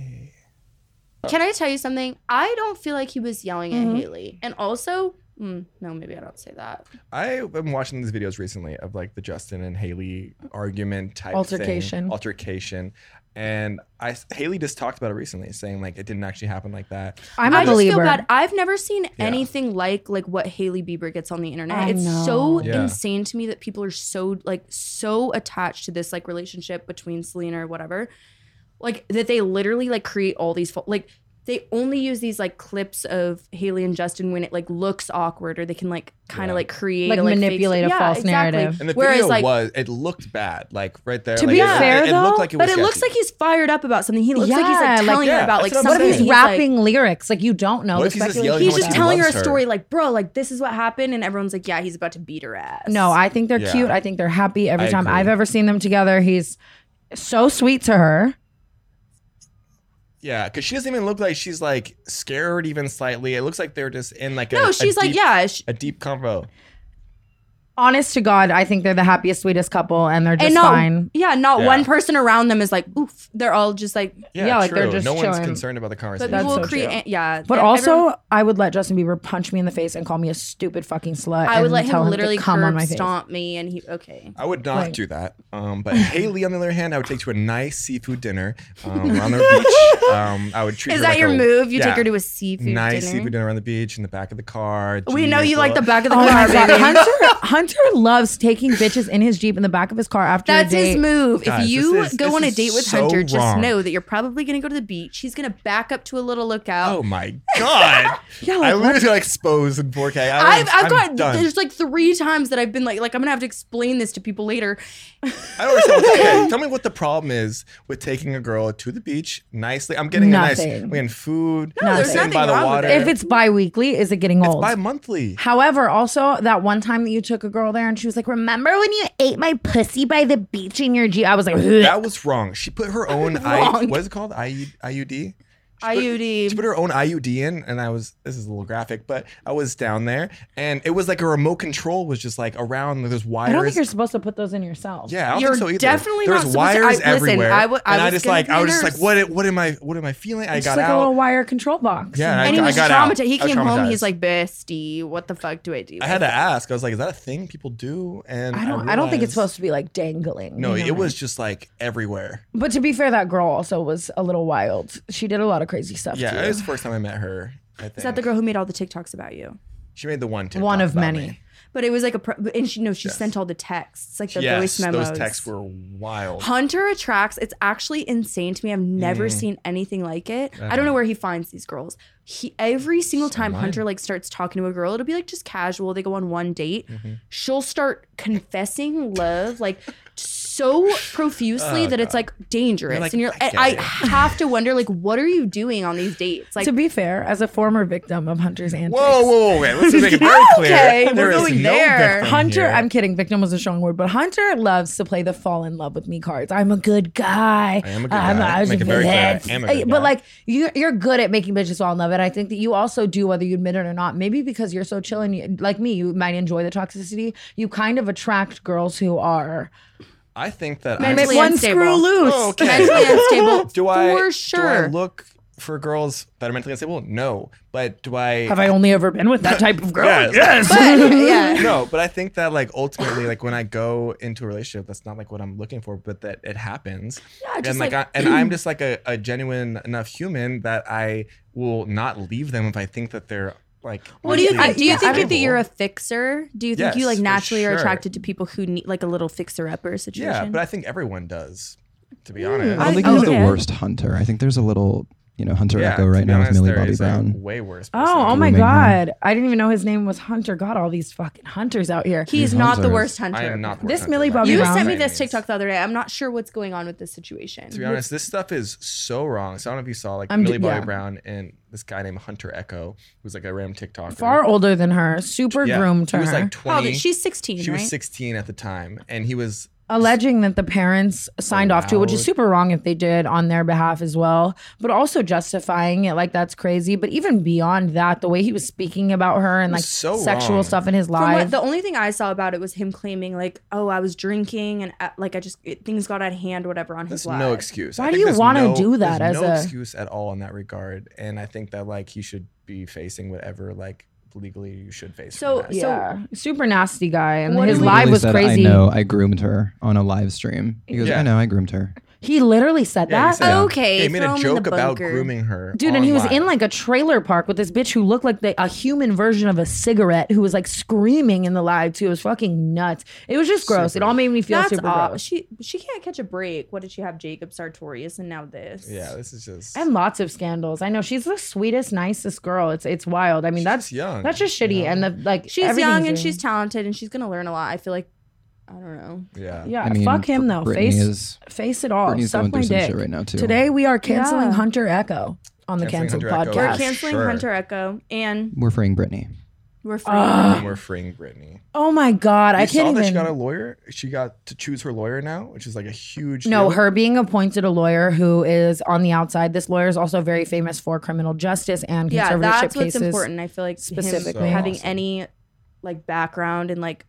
A. Can I tell you something? I don't feel like he was yelling Mm-hmm. at Haley. And also, mm, no, maybe I don't say that. I've been watching these videos recently of like the Justin and Haley argument type Altercation. thing, altercation, and I Haley just talked about it recently, saying like it didn't actually happen like that. I'm a I just believer. feel bad. I've never seen anything like like what Hailey Bieber gets on the internet. I it's know. so Yeah. insane to me that people are so like so attached to this like relationship between Selena or whatever, like that they literally like create all these fo- like they only use these like clips of Hailey and Justin when it like looks awkward, or they can like kind of Yeah. like create Like a, like, manipulate fake- a Yeah, false exactly. narrative. And the Whereas video like was it looked bad, like right there. To like, be it, fair, it, it though, looked like it was but it looks sketchy. like he's fired up about something. He looks like he's Yeah, like like- telling her Yeah, about like that's what I'm What if something. he's saying. like- rapping lyrics? Like you don't know. What The if he's just speculation- yelling He's how just much he telling her a loves her? story like, bro, like this is what happened, and everyone's like, yeah, he's about to beat her ass. No, I think they're Yeah. cute. I think they're happy every I time agree. I've ever seen them together. He's so sweet to her. Yeah, because she doesn't even look like she's like scared even slightly. It looks like they're just in like a No, a she's like, deep- yeah. She, a deep convo. Honest to God, I think they're the happiest, sweetest couple, and they're just and not, fine. Yeah, not Yeah. one person around them is like, oof. They're all just like, Yeah, Yeah, like, true. they're just no one's chilling. concerned about the but conversation. That's people so create, true. yeah. But ev- also, everyone- I would let Justin Bieber punch me in the face and call me a stupid fucking slut. I would and let tell him to literally come on curb my face. stomp me, and he okay. I would not Like- do that. Um, but Haley, on the other hand, I would take to a nice seafood dinner um, around the beach. Um, I would treat Is her that like your a- move? You yeah, take her to a seafood nice dinner. seafood dinner around the beach in the back of the car. We know Jeez, you like the well, back of the Oh car, my God. baby. Hunter, Hunter loves taking bitches in his Jeep in the back of his car after That's a date. his move. Guys, if you this is- go this on a is date with so Hunter, just wrong. know that you're probably going to go to the beach. He's going to back up to a little lookout. Oh my god! Yeah, I like, literally got exposed in four K. I I've, was, I've I'm got done. there's like three times that I've been like like I'm gonna have to explain this to people later. I don't understand. What, okay, tell me what the problem is with taking a girl to the beach nicely. I'm getting a nice, Nothing. I'm getting food. No, there's sitting nothing by the wrong with water. it. if it's bi-weekly, is it getting It's old? bi-monthly. However, also that one time that you took a girl there and she was like, "Remember when you ate my pussy by the beach in your Jeep?" I was like, "Ugh." That was wrong. She put her own I, Wrong. what is it called? I U, I U D? She I put- U D. She put her own I U D in, and I was. This is a little graphic, but I was down there, and it was like a remote control was just like around. There's wires. I don't think you're supposed to put those in yourself. Yeah, I don't You're think so either. definitely There's not supposed to- I- wires listen, everywhere, I w- I and I was just gonna like be I a was just nurse. like, what? What am I? What am I feeling? I It's got like out. a little wire control box. Yeah, I and he got- was I got out. traumatized. He I was came home. traumatized. He's like, "Bestie, what the fuck do I do?" I had to ask. I was like, is that a thing people do? And I don't. I, don't think it's realized- supposed to be like dangling. No, you know? it was just like everywhere. But to be fair, that girl also was a little wild. She did a lot of crazy stuff. Yeah, too. it was the first time I met her. I think Is that the girl who made all the TikToks about you? She made the one TikTok one of about many. me. But it was like a pro- and she no, she Yes. sent all the texts, like the Yes, voice memos. those texts were wild. Hunter attracts. It's actually insane to me. I've never seen anything like it. I don't know where he finds these girls. He every single time am I. Hunter like starts talking to a girl, it'll be like just casual. They go on one date. She'll start confessing love like so profusely Oh, that it's like dangerous. You're like, and you're, I I, get I it. have to wonder like, what are you doing on these dates? Like, to be fair, as a former victim of Hunter's antics. Whoa, whoa, whoa, wait. Let's make it very clear. Okay, There we're is going no there. victim Hunter, here. I'm kidding. Victim was a strong word, but Hunter loves to play the fall in love with me cards. I'm a good guy. I am a good I'm guy. a- Make it very clear, I am a good But guy. like, you're, you're good at making bitches fall in love. And I think that you also do, whether you admit it or not. Maybe because you're so chill and you, like me, you might enjoy the toxicity. You kind of attract girls who are I think that Mentally I'm make one unstable. screw loose. Oh, okay. mentally unstable. do I for do I sure. look for girls that are mentally unstable? No, but do I? Have I only ever been with that type of girl? Yes. But, yeah. No, but I think that like ultimately, like when I go into a relationship, that's not like what I'm looking for, but that it happens. Yeah, just and like, like- I, and I'm just like a, a genuine enough human that I will not leave them if I think that they're like. What do you mentally think? Do you think that unstable. you're a fixer? Do you think you Yes, like for naturally are sure. attracted to people who need like a little fixer upper situation? Yeah, but I think everyone does. To be honest, I don't think I- he's okay. the worst hunter. I think there's a little, you know, Hunter yeah, Echo to right be now honest, with Millie there Bobby is a Brown. way worse. Oh, person. oh my Grooming her. God. I didn't even know his name was Hunter. Got all these fucking hunters out here. He's These not the hunters. worst hunter. I am not the This worst hunter Millie by Bobby You any Brown. sent me means. this TikTok the other day. I'm not sure what's going on with this situation. To be honest, this stuff is so wrong. So I don't know if you saw like I'm d- Millie Bobby yeah. Brown and this guy named Hunter Echo, who's like a random TikToker. Far older than her. Super yeah, groomed he her. was like How old twenty. is- she's sixteen, She right? was sixteen at the time, and he was alleging that the parents signed off to it, which is Allowed. super wrong if they did on their behalf as well, but also justifying it like that's crazy. But even beyond that, the way he was speaking about her and was like so sexual wrong. stuff in his From what, life. the only thing I saw about it was him claiming like, "Oh, I was drinking and uh, like I just it, things got out of hand, whatever." On There's his live. no excuse. Why I do think you there's wanna no- do that there's as no a- excuse at all in that regard? And I think that like he should be facing whatever like legally you should face. So- from that. yeah, super nasty guy, and What his do we- live Literally was said, crazy. I know I groomed her on a live stream. He goes, Yeah. I know I groomed her. He literally said Yeah, he that. said- Okay, Yeah, he made throw a him in joke the about bunker. grooming her, Dude, and he was on in live. like a trailer park with this bitch who looked like the, a human version of a cigarette who was like screaming in the live too. It was fucking nuts. It was just gross. Super. It all made me feel That's super aw- gross. She she can't catch a break. What did she have? Jacob Sartorius, and now this. Yeah, this is just. And lots of scandals. I know she's the sweetest, nicest girl. It's it's wild. I mean, She's that's just young, That's just you shitty. know? And the like, She's everything young he's and doing. she's talented and she's gonna learn a lot. I feel like I don't know. yeah. yeah. I mean, fuck him though. Brittany Face is face it all. Brittany's Suck going my through some dick. shit right now too. Today we are canceling Yeah. Hunter Echo on the Canceling canceled Hunter Echo. podcast. We're Yeah, canceling sure. Hunter Echo and we're freeing Brittany. We're freeing. And we're freeing Britney. Oh my God. You I saw can't that even. she got a lawyer? She got to choose her lawyer now, which is like a huge No, deal. her being appointed a lawyer who is on the outside. This lawyer is also very famous for criminal justice and Yeah, conservatorship that's what's cases. important. I feel like specifically. him having So awesome. any like background in like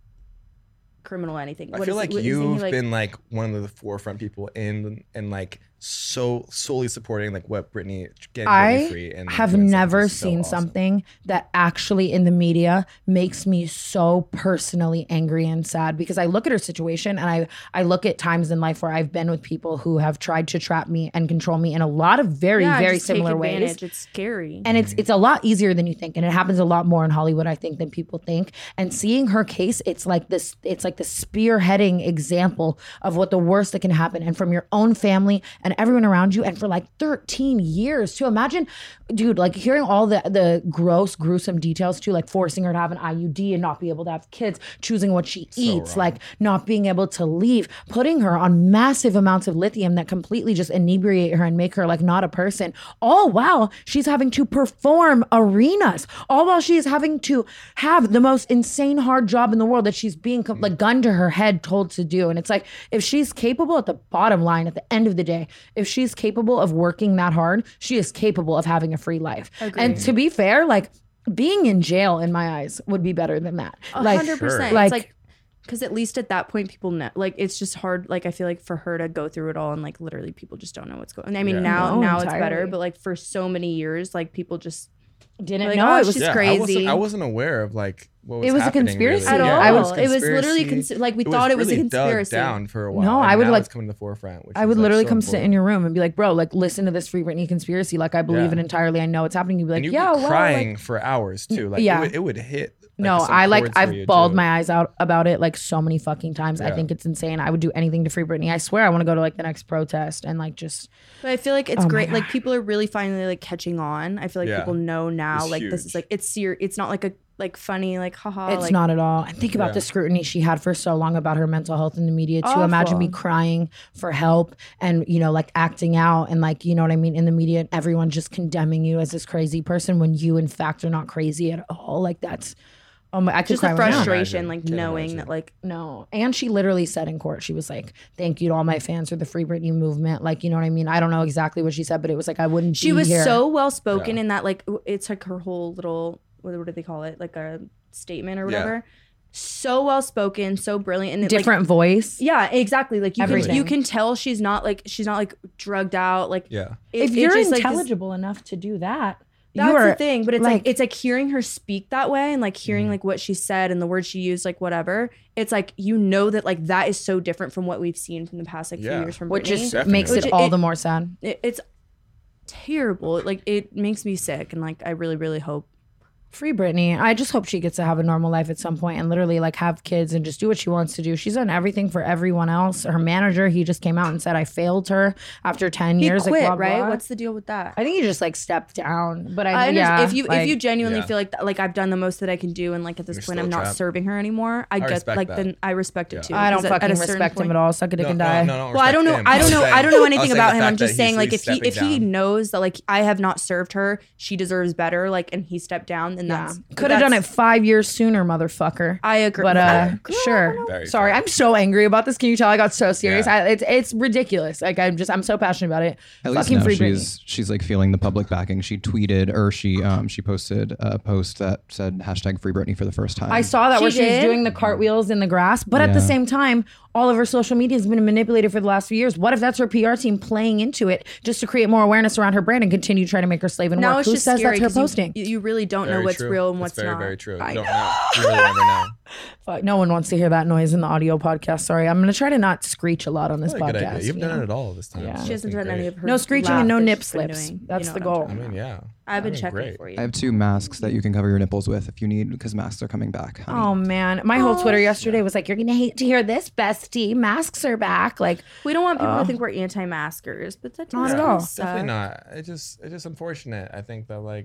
criminal anything. I What feel is- like what- isn't he, you've like- been like one of the forefront people in and like so solely supporting like what Britney getting I Britney free and have doing something never so seen awesome. something that actually in the media makes me so personally angry and sad because I look at her situation and I I look at times in life where I've been with people who have tried to trap me and control me in a lot of very Yeah, very just take similar ways. advantage. It's scary. And it's it's a lot easier than you think, and it happens a lot more in Hollywood, I think, than people think. And seeing her case, it's like this, it's like the spearheading example of what the worst that can happen, and from your own family and everyone around you, and for like thirteen years. To imagine, dude, like hearing all the the gross, gruesome details too, like forcing her to have an I U D and not be able to have kids, choosing what she eats, like not being able to leave, putting her on massive amounts of lithium that completely just inebriate her and make her like not a person. All while she's having to perform arenas, all while she is having to have the most insane hard job in the world that she's being com- like gun to her head told to do. And it's like, if she's capable at the bottom line, at the end of the day, if she's capable of working that hard, she is capable of having a free life. And to be fair, like being in jail in my eyes would be better than that. A Like, hundred percent. like, It's like because at least at that point people know, like it's just hard, like I feel like for her to go through it all and like literally people just don't know what's going on. I mean Yeah. now No, now it's better, entirely. but like for so many years like people just didn't like, know oh, it was she's Yeah, I crazy. wasn't, I wasn't aware of like what was It was a happening, conspiracy. really. at Yeah, all. I was it was literally conspiracy. cons- like we It thought it was really a conspiracy. dug down for a while. No, and I would, now like- it's coming to the forefront. Which I is, would like, literally so come sit in important. your room and be like, bro, like listen to this Free Britney conspiracy. Like I believe Yeah. it entirely. I know it's happening. You'd be like, and you'd yeah, be well, crying like, for hours too. Like yeah. it, would, it would hit. Like, no, some I like chords for I've you, bawled too. my eyes out about it like so many fucking times. I Yeah. think it's insane. I would do anything to free Britney. I swear I want to go to like the next protest and like just But I feel like it's Oh my great. Like God. people are really finally like catching on. I feel like Yeah. people know now. It's like this is huge. like it's serious. It's not like a like funny like haha. it's like, not at all. And think about Yeah. the scrutiny she had for so long about her mental health in the media too. Imagine me Awful. crying for help and, you know, like acting out and like, you know what I mean, in the media and everyone just condemning you as this crazy person when you in fact are not crazy at all. Like that's oh my I could just cry the right now. frustration, Imagine. like Can't knowing imagine. that like No. And she literally said in court, she was like, thank you to all my fans for the Free Britney movement. Like, you know what I mean? I don't know exactly what she said, but it was like, I wouldn't she be was here. so well spoken Yeah. in that like it's like her whole little what, what do they call it, like a statement or Yeah. whatever. So well spoken, so brilliant, and it, different Like, voice. yeah, exactly. Like you can, Everything. you can tell she's not like she's not like drugged out. Like Yeah. it- If it you're just, like, is- intelligible enough to do that, that's you are, the thing. But it's like, like- it's like hearing her speak that way and like hearing like what she said and the words she used, like whatever. It's like you know that like that is so different from what we've seen from the past like few Yeah. years from which Britney. just Definitely. makes it Which all it- the more sad. It- it's terrible. Like it makes me sick, and like I really, really hope. Free Britney. I just hope she gets to have a normal life at some point and literally like have kids and just do what she wants to do. She's done everything for everyone else. Her manager, he just came out and said I failed her after ten He years. quit, like, blah, right? blah. What's the deal with that? I think he just like stepped down. But I, I understand. yeah, if you like, if you genuinely Yeah. feel like that, like I've done the most that I can do, and like at this You're point still I'm not trapped. serving her anymore. I, I get respect like that. then I respect it Yeah. too. I don't because at- at fucking a certain respect him point- at all. Suck a dick No, and no, die. no, don't Well, I don't know. respect him. I don't I'm know. saying- I don't know I was anything saying about the him. I'm fact that just saying, he's like, if he stepping if he down. knows that like I have not served her, she deserves better. Like, and he stepped down, then Yeah. that's Could have done it that's- five years sooner, motherfucker. I agree. But uh, Girl, sure. Very Sorry, true. I'm so angry about this. Can you tell I got so serious? Yeah. I, it's it's ridiculous. Like I'm just I'm so passionate about it. At least Fucking now free she's she's like feeling the public backing. She tweeted or she um she posted a post that said hashtag Free Britney for the first time. I saw that She where she was did? doing the cartwheels in the grass, but at the Yeah. same time, all of her social media has been manipulated for the last few years. What if that's her P R team playing into it just to create more awareness around her brand and continue trying to make her slave and now work? it's Who just says scary that's her 'cause you- posting? You, you really don't Very know what's true. real and It's what's very, not. very true. I You don't know. You really never know. Fuck, no one wants to hear that noise in the audio podcast. Sorry, I'm gonna try to not screech a lot on this That's a good podcast. idea. You've you done know? it all this time. Yeah. so She it's hasn't been done any great. of her No screeching laugh and no that nip she's been slips. doing. That's You know the what I'm goal. talking I mean, about. yeah. I've been I mean, checking great. for you. I have two masks that you can cover your nipples with if you need because masks are coming back. honey. Oh man, my whole Twitter yesterday was like, "You're gonna hate to hear this, bestie. Masks are back." Like, We don't want people to think we're anti-maskers, but that Not does at kinda all. suck. Definitely not. It's just it's just unfortunate. I think that like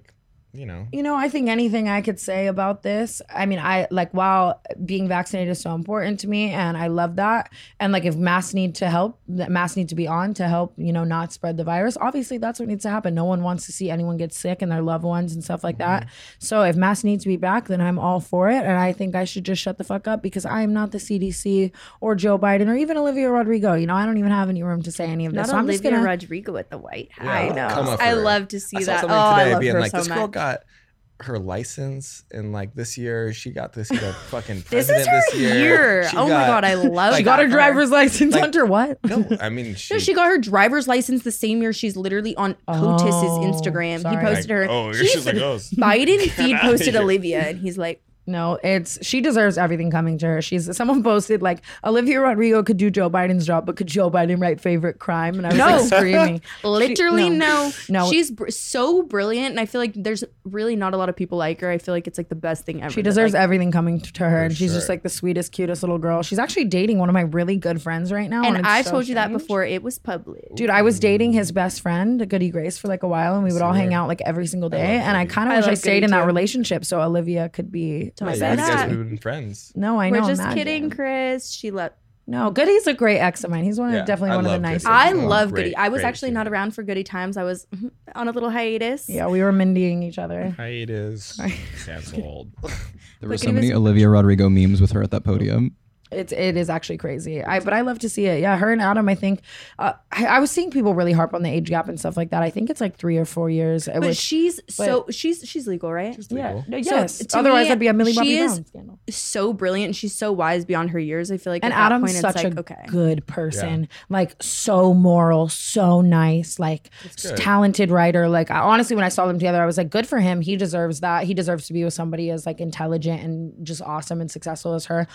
you know. You know, I think anything I could say about this, I mean, I like, while being vaccinated is so important to me and I love that. And like, if masks need to help, that masks need to be on to help, you know, not spread the virus. Obviously, that's what needs to happen. No one wants to see anyone get sick and their loved ones and stuff like that. So if masks need to be back, then I'm all for it. And I think I should just shut the fuck up because I am not the C D C or Joe Biden or even Olivia Rodrigo. You know, I don't even have any room to say any of this. Not so I'm Olivia just gonna, Rodrigo at the White House. I know. Come up I for her. love to see I saw that. something Oh, today I love being her like, so this girl much. got her license and like this year she got to see the fucking This president is her this year. year. She Oh my got- god, I love. she got that her for driver's license Like- under what? No, I mean she. No, she got her driver's license the same year she's literally on POTUS's Oh, Instagram. sorry. He posted her. oh, She's- she's like, oh, Biden feed outta posted here. Olivia, and he's like, No, it's she deserves everything coming to her. She's someone posted like Olivia Rodrigo could do Joe Biden's job, but could Joe Biden write favorite crime? And I was No. like screaming. literally She- no. no. She's br- so brilliant, and I feel like there's really not a lot of people like her. I feel like it's like the best thing ever. She that, deserves like, everything coming to her, and she's just sure. like the sweetest, cutest little girl. She's actually dating one of my really good friends right now, And it's I so told you that strange. before it was public. Dude, I was dating his best friend, Goody Grace, for like a while, and we would all hang out like every single day. And I kind of I wish I love stayed Goody in that too. relationship so Olivia could be my Don't say Yeah, you best. guys that. would have been friends. No, I know. We're just imagine. kidding, Chris. She left. No, Goody's a great ex of mine. He's one of Yeah, definitely I one of the love Goody. nicest. I Oh, love great, Goody. I was great actually not human. around for Goody times. I was mhm, on a little hiatus. Yeah, we were mindying each other. Hiatus. Canceled. There were Look, so it was- many Olivia Rodrigo memes with her at that podium. It's it is actually crazy. I but I love to see it. Yeah, her and Adam. I think uh, I, I was seeing people really harp on the age gap and stuff like that. I think it's like three or four years. But which, she's so she's she's legal, right? yeah, legal. yes. to Otherwise, me, that'd be a Millie Bobby she is Brown scandal. so brilliant. She's so wise beyond her years. I feel like And at that Adam's point, such it's like, a okay. good person, like so moral, so nice, like good. talented writer. Like I, honestly, when I saw them together, I was like, good for him. He deserves that. He deserves to be with somebody as like intelligent and just awesome and successful as her.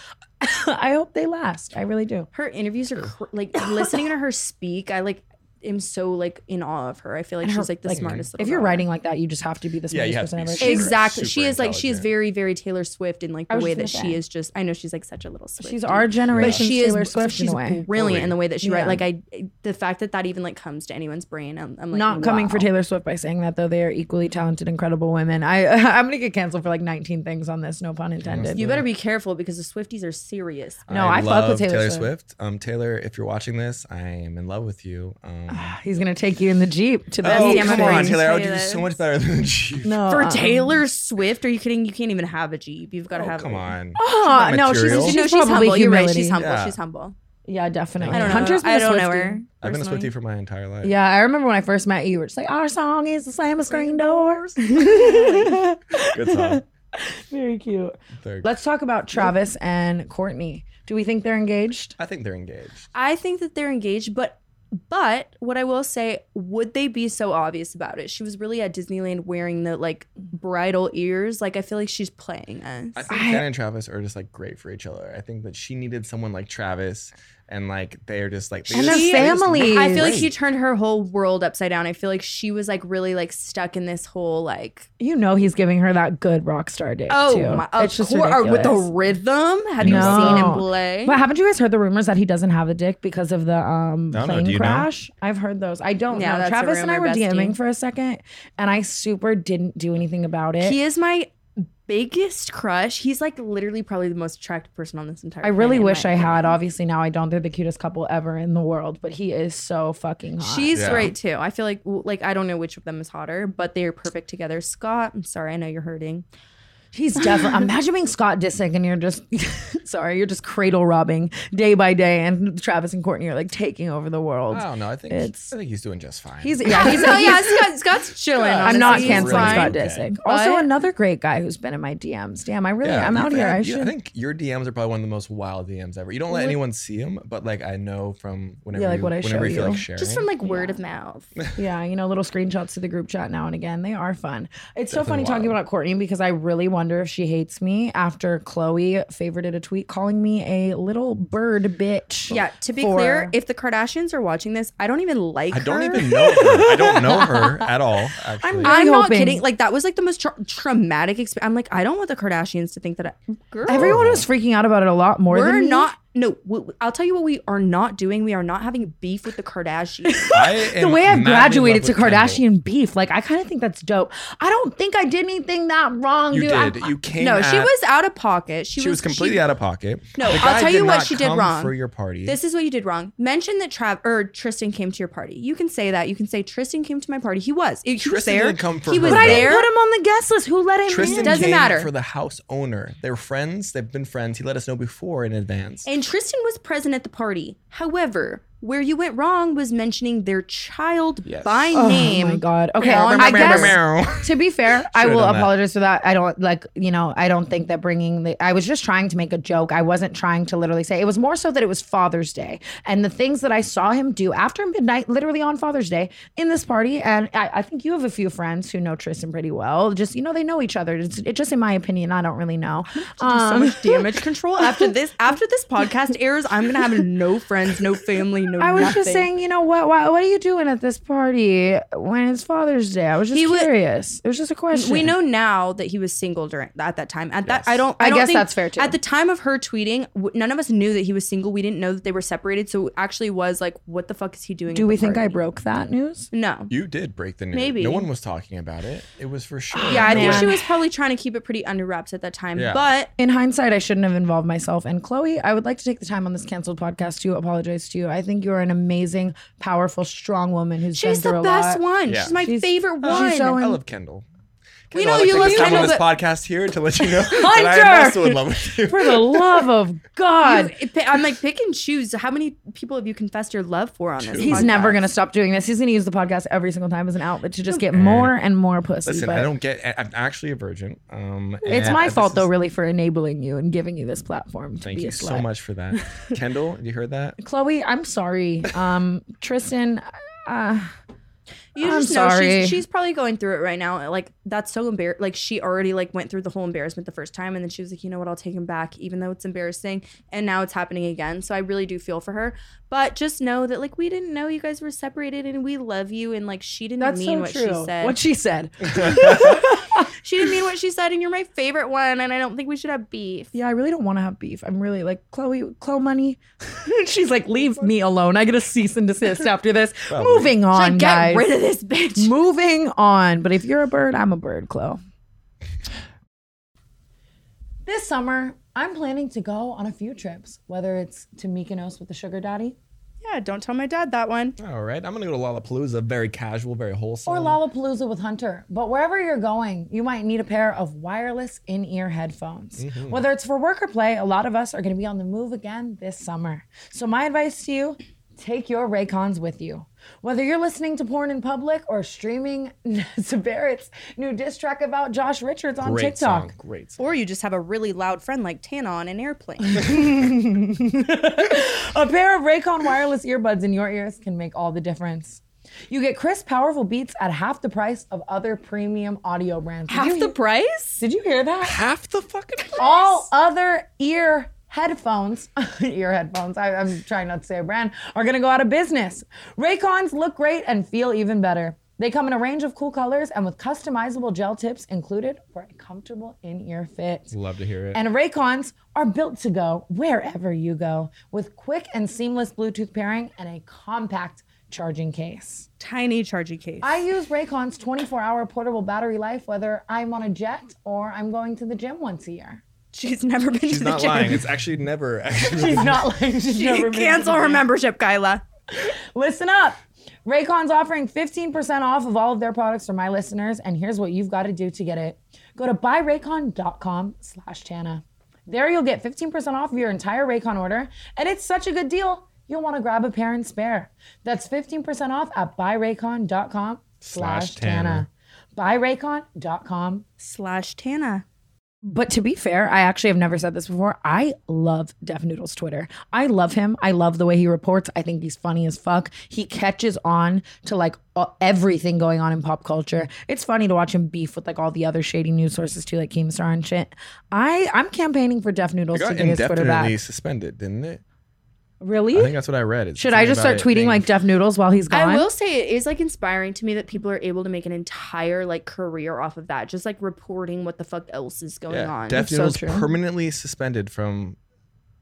I hope they last. I really do. Her interviews are cr- like listening to her speak. I like am so like in awe of her. I feel like And her- she's like the like, smartest. If little you're girl. writing like that, you just have to be the Yeah, you smartest have to person be ever. super- She's, Exactly. super She is like she is intelligent. very very Taylor Swift in like I the was way just that gonna she say. is just. I know she's like such a little Swift. she's our generation's But she is Taylor Swift she's in a way. brilliant in the way that she Yeah. writes. Like I, the fact that that even like comes to anyone's brain, I'm, I'm like Not coming for wow. Taylor Swift by saying that though. They are equally talented, incredible women. I I'm gonna get canceled for like nineteen things on this. No pun intended. You better be careful because the Swifties are serious. No, I fuck with love Taylor Swift. Um, Taylor, if you're watching this, I am in love with you. Um, He's gonna take you in the Jeep to the oh, yeah, come my on, brain Taylor. I would say do that. so much better than you. No, For uh-uh. Taylor Swift, are you kidding? You can't even have a Jeep. You've got to Oh, have. come a, on. Oh, She's no, not she's, material. she's, No, she's probably humble. You're right. humility. She's humble. Yeah. She's humble. Yeah, definitely. I don't know. Hunter's been I a don't know Swiftie. her. I've been a personally. Swiftie for my entire life. Yeah, I remember when I first met you. You were just like, our song is the slam of screen doors. Good song. Very cute. They're- Let's talk about Travis and Courtney. Do we think they're engaged? I think they're engaged. I think that they're engaged, but but what I will say, would they be so obvious about it? She was really at Disneyland wearing the like bridal ears. Like I feel like she's playing us. I think Jen and Travis are just like great for each other. I think that she needed someone like Travis, and like they're just like they And just, their they just families. look I feel like great. she turned her whole world upside down. I feel like she was like really like stuck in this whole like You know he's giving her that good rock star dick oh too. my, it's of just course, or with the ridiculous. rhythm. Have you No. seen him play? But haven't you guys heard the rumors that he doesn't have a dick because of the um No, no, plane do you know? crash? I've heard those. I don't Yeah, know. that's a Travis and I rumor, were bestie. DMing for a second, and I super didn't do anything about it. He is my biggest crush. He's like literally probably the most attractive person on this entire I really planet, in wish my I had. opinion. Obviously now I don't. They're the cutest couple ever in the world, but he is so fucking hot. She's Yeah. great too. I feel like like I don't know which of them is hotter, but they're perfect together. Scott, I'm sorry, I know you're hurting. He's definitely. Imagine being Scott Disick and you're just, sorry, you're just cradle robbing day by day, and Travis and Courtney are like taking over the world. I don't know. I think It's- I think he's doing just fine. He's yeah, he's, oh he's yeah, Scott, Scott's chilling. I'm not honestly. canceling He's Scott fine. Disick. But- Also, another great guy who's been in my D Ms. Damn, I really, I'm out you've here. had- I you- should. I think your D Ms are probably one of the most wild D Ms ever. You don't let anyone see them, but like I know from whenever Yeah, like you, what I whenever show you feel you. like sharing. Just from like word of mouth. Yeah, you know, little screenshots to the group chat now and again. They are fun. It's so funny Definitely talking wild. about Courtney because I really wonder if she hates me after Chloe favorited a tweet calling me a little bird bitch. Yeah, to be for- clear, if the Kardashians are watching this, I don't even like I don't her. even know her. I don't know her at all. Actually, really I'm not hoping- kidding. Like that was like the most tra- traumatic experience. I'm like, I don't want the Kardashians to think that I, girl, Everyone was freaking out about it a lot more we're than me. not No, w- I'll tell you what we are not doing. We are not having beef with the Kardashians. I The am way I've madly in graduated love to with Kendall. Kardashian beef, like I kind of think that's dope. I don't think I did anything that wrong, You dude. did. I'm- You came. No, she at- was out of pocket. She, She was completely she- out of pocket. No, The I'll guy tell did you what not she did come wrong. for your party. This is what you did wrong. Mention that Trav or Tristan came to your party. You can say that. You can say Tristan came to my party. He was. He was Tristan there. didn't come for he her, was But I though. didn't there. put him on the guest list. Who let him Tristan in? Doesn't came matter. for the house owner. They were friends. They've been friends. He let us know before in advance. And Tristan was present at the party. However, where you went wrong was mentioning their child Yes. by Oh name. my god. Okay, Meow, I meow, meow, guess meow. to be fair, I Should've will done that. apologize for that. I don't like, you know, I don't think that bringing the. I was just trying to make a joke. I wasn't trying to literally say. It was more so that it was Father's Day and the things that I saw him do after midnight, literally on Father's Day in this party. And I, I think you have a few friends who know Tristan pretty well. Just you know, they know each other. It's, it just in my opinion, I don't really know. so Um, much damage control after this. After this podcast airs, I'm gonna have no friends, no family, no. I was nothing. just saying, you know what? Why, what are you doing at this party when it's Father's Day? I was just He wa- curious. It was just a question. We know now that he was single during at that time. At that, I don't. I, I don't guess think- that's fair, too. At the time of her tweeting, w- none of us knew that he was single. We didn't know that they were separated. So it actually was like, what the fuck is he doing? Do at we the think I party? broke that news? No. You did break the news. Maybe. No one was talking about it. It was for sure. Yeah, I think Man. she was probably trying to keep it pretty under wraps at that time. Yeah. But In hindsight, I shouldn't have involved myself. And Chloe, I would like to take the time on this canceled podcast to apologize to you. I think you're an amazing, powerful, strong woman who's she's been through the a best lot. one. Yeah. She's my She's- favorite she's one. so I love Kendall. We Kendall, know I'd you like to love take this time Kendall, on this but- podcast here to let you know that I am Hunter! also in love with you. For the love of God. You- I'm like, pick and choose. How many people have you confessed your love for on this? He's podcast? never going to stop doing this. He's going to use the podcast every single time as an outlet to just get more and more pussy. Listen, but I don't get. I- I'm actually a virgin. Um, it's and my this fault, is- though, really, for enabling you and giving you this platform to Thank be you a slut. so much for that, Kendall. You heard that? Chloe, I'm sorry. Um, Tristan, uh, You I'm just know sorry. she's, she's probably going through it right now. Like that's so embarrassing. Like she already like went through the whole embarrassment the first time, and then she was like, you know what, I'll take him back, even though it's embarrassing. And now it's happening again. So I really do feel for her. But just know that like we didn't know you guys were separated, and we love you. And like she didn't that's mean so what true. she said. What she said. she didn't mean what she said, and you're my favorite one. And I don't think we should have beef. Yeah, I really don't want to have beef. I'm really like, Chloe, Chloe money. She's like, leave me alone. I get a cease and desist after this. Moving on, Like, get guys. rid of this bitch. Moving on. But if you're a bird, I'm a bird, Chloe. This summer, I'm planning to go on a few trips, whether it's to Mykonos with the sugar daddy Yeah, don't tell my dad that one. All right, I'm gonna go to Lollapalooza. Very casual, very wholesome. or Lollapalooza with Hunter. But wherever you're going, you might need a pair of wireless in-ear headphones. Whether it's for work or play, a lot of us are going to be on the move again this summer. So my advice to you, take your Raycons with you. Whether you're listening to porn in public or streaming to Barrett's new diss track about Josh Richards on Great TikTok. song, great song. Or you just have a really loud friend like Tana on an airplane. A pair of Raycon wireless earbuds in your ears can make all the difference. You get crisp, powerful beats at half the price of other premium audio brands. Did you Half the hear- price? Did you hear that? Half the fucking price. All other ear headphones, ear headphones, I, I'm trying not to say a brand, are gonna go out of business. Raycons look great and feel even better. They come in a range of cool colors and with customizable gel tips included for a comfortable in-ear fit. Love to hear it. And Raycons are built to go wherever you go with quick and seamless Bluetooth pairing and a compact charging case. Tiny charging case. I use Raycon's twenty-four hour portable battery life whether I'm on a jet or I'm going to the gym once a year. She's never been She's to the not gym. lying. It's actually never. Actually She's not like she's never been to Cancel the her gym. membership, Kyla. Listen up. Raycon's offering fifteen percent off of all of their products for my listeners, and here's what you've got to do to get it. Go to buyraycon.com slash Tana. There you'll get fifteen percent off of your entire Raycon order, and it's such a good deal, you'll want to grab a pair and spare. That's fifteen percent off at buyraycon.com slash Tana. buyraycon.com. Slash Tana. But to be fair, I actually have never said this before. I love Def Noodle's Twitter. I love him. I love the way he reports. I think he's funny as fuck. He catches on to like all- everything going on in pop culture. It's funny to watch him beef with like all the other shady news sources too, like Keemstar and shit. I I'm campaigning for Def Noodles It to got get his Twitter indefinitely back. suspended, didn't it? Really? I think that's what I read. It's Should I something just about start it tweeting being- like Def Noodles while he's gone? I will say it is like inspiring to me that people are able to make an entire like career off of that, just like reporting what the fuck else is going Yeah, on. Def so Noodle's true. permanently suspended from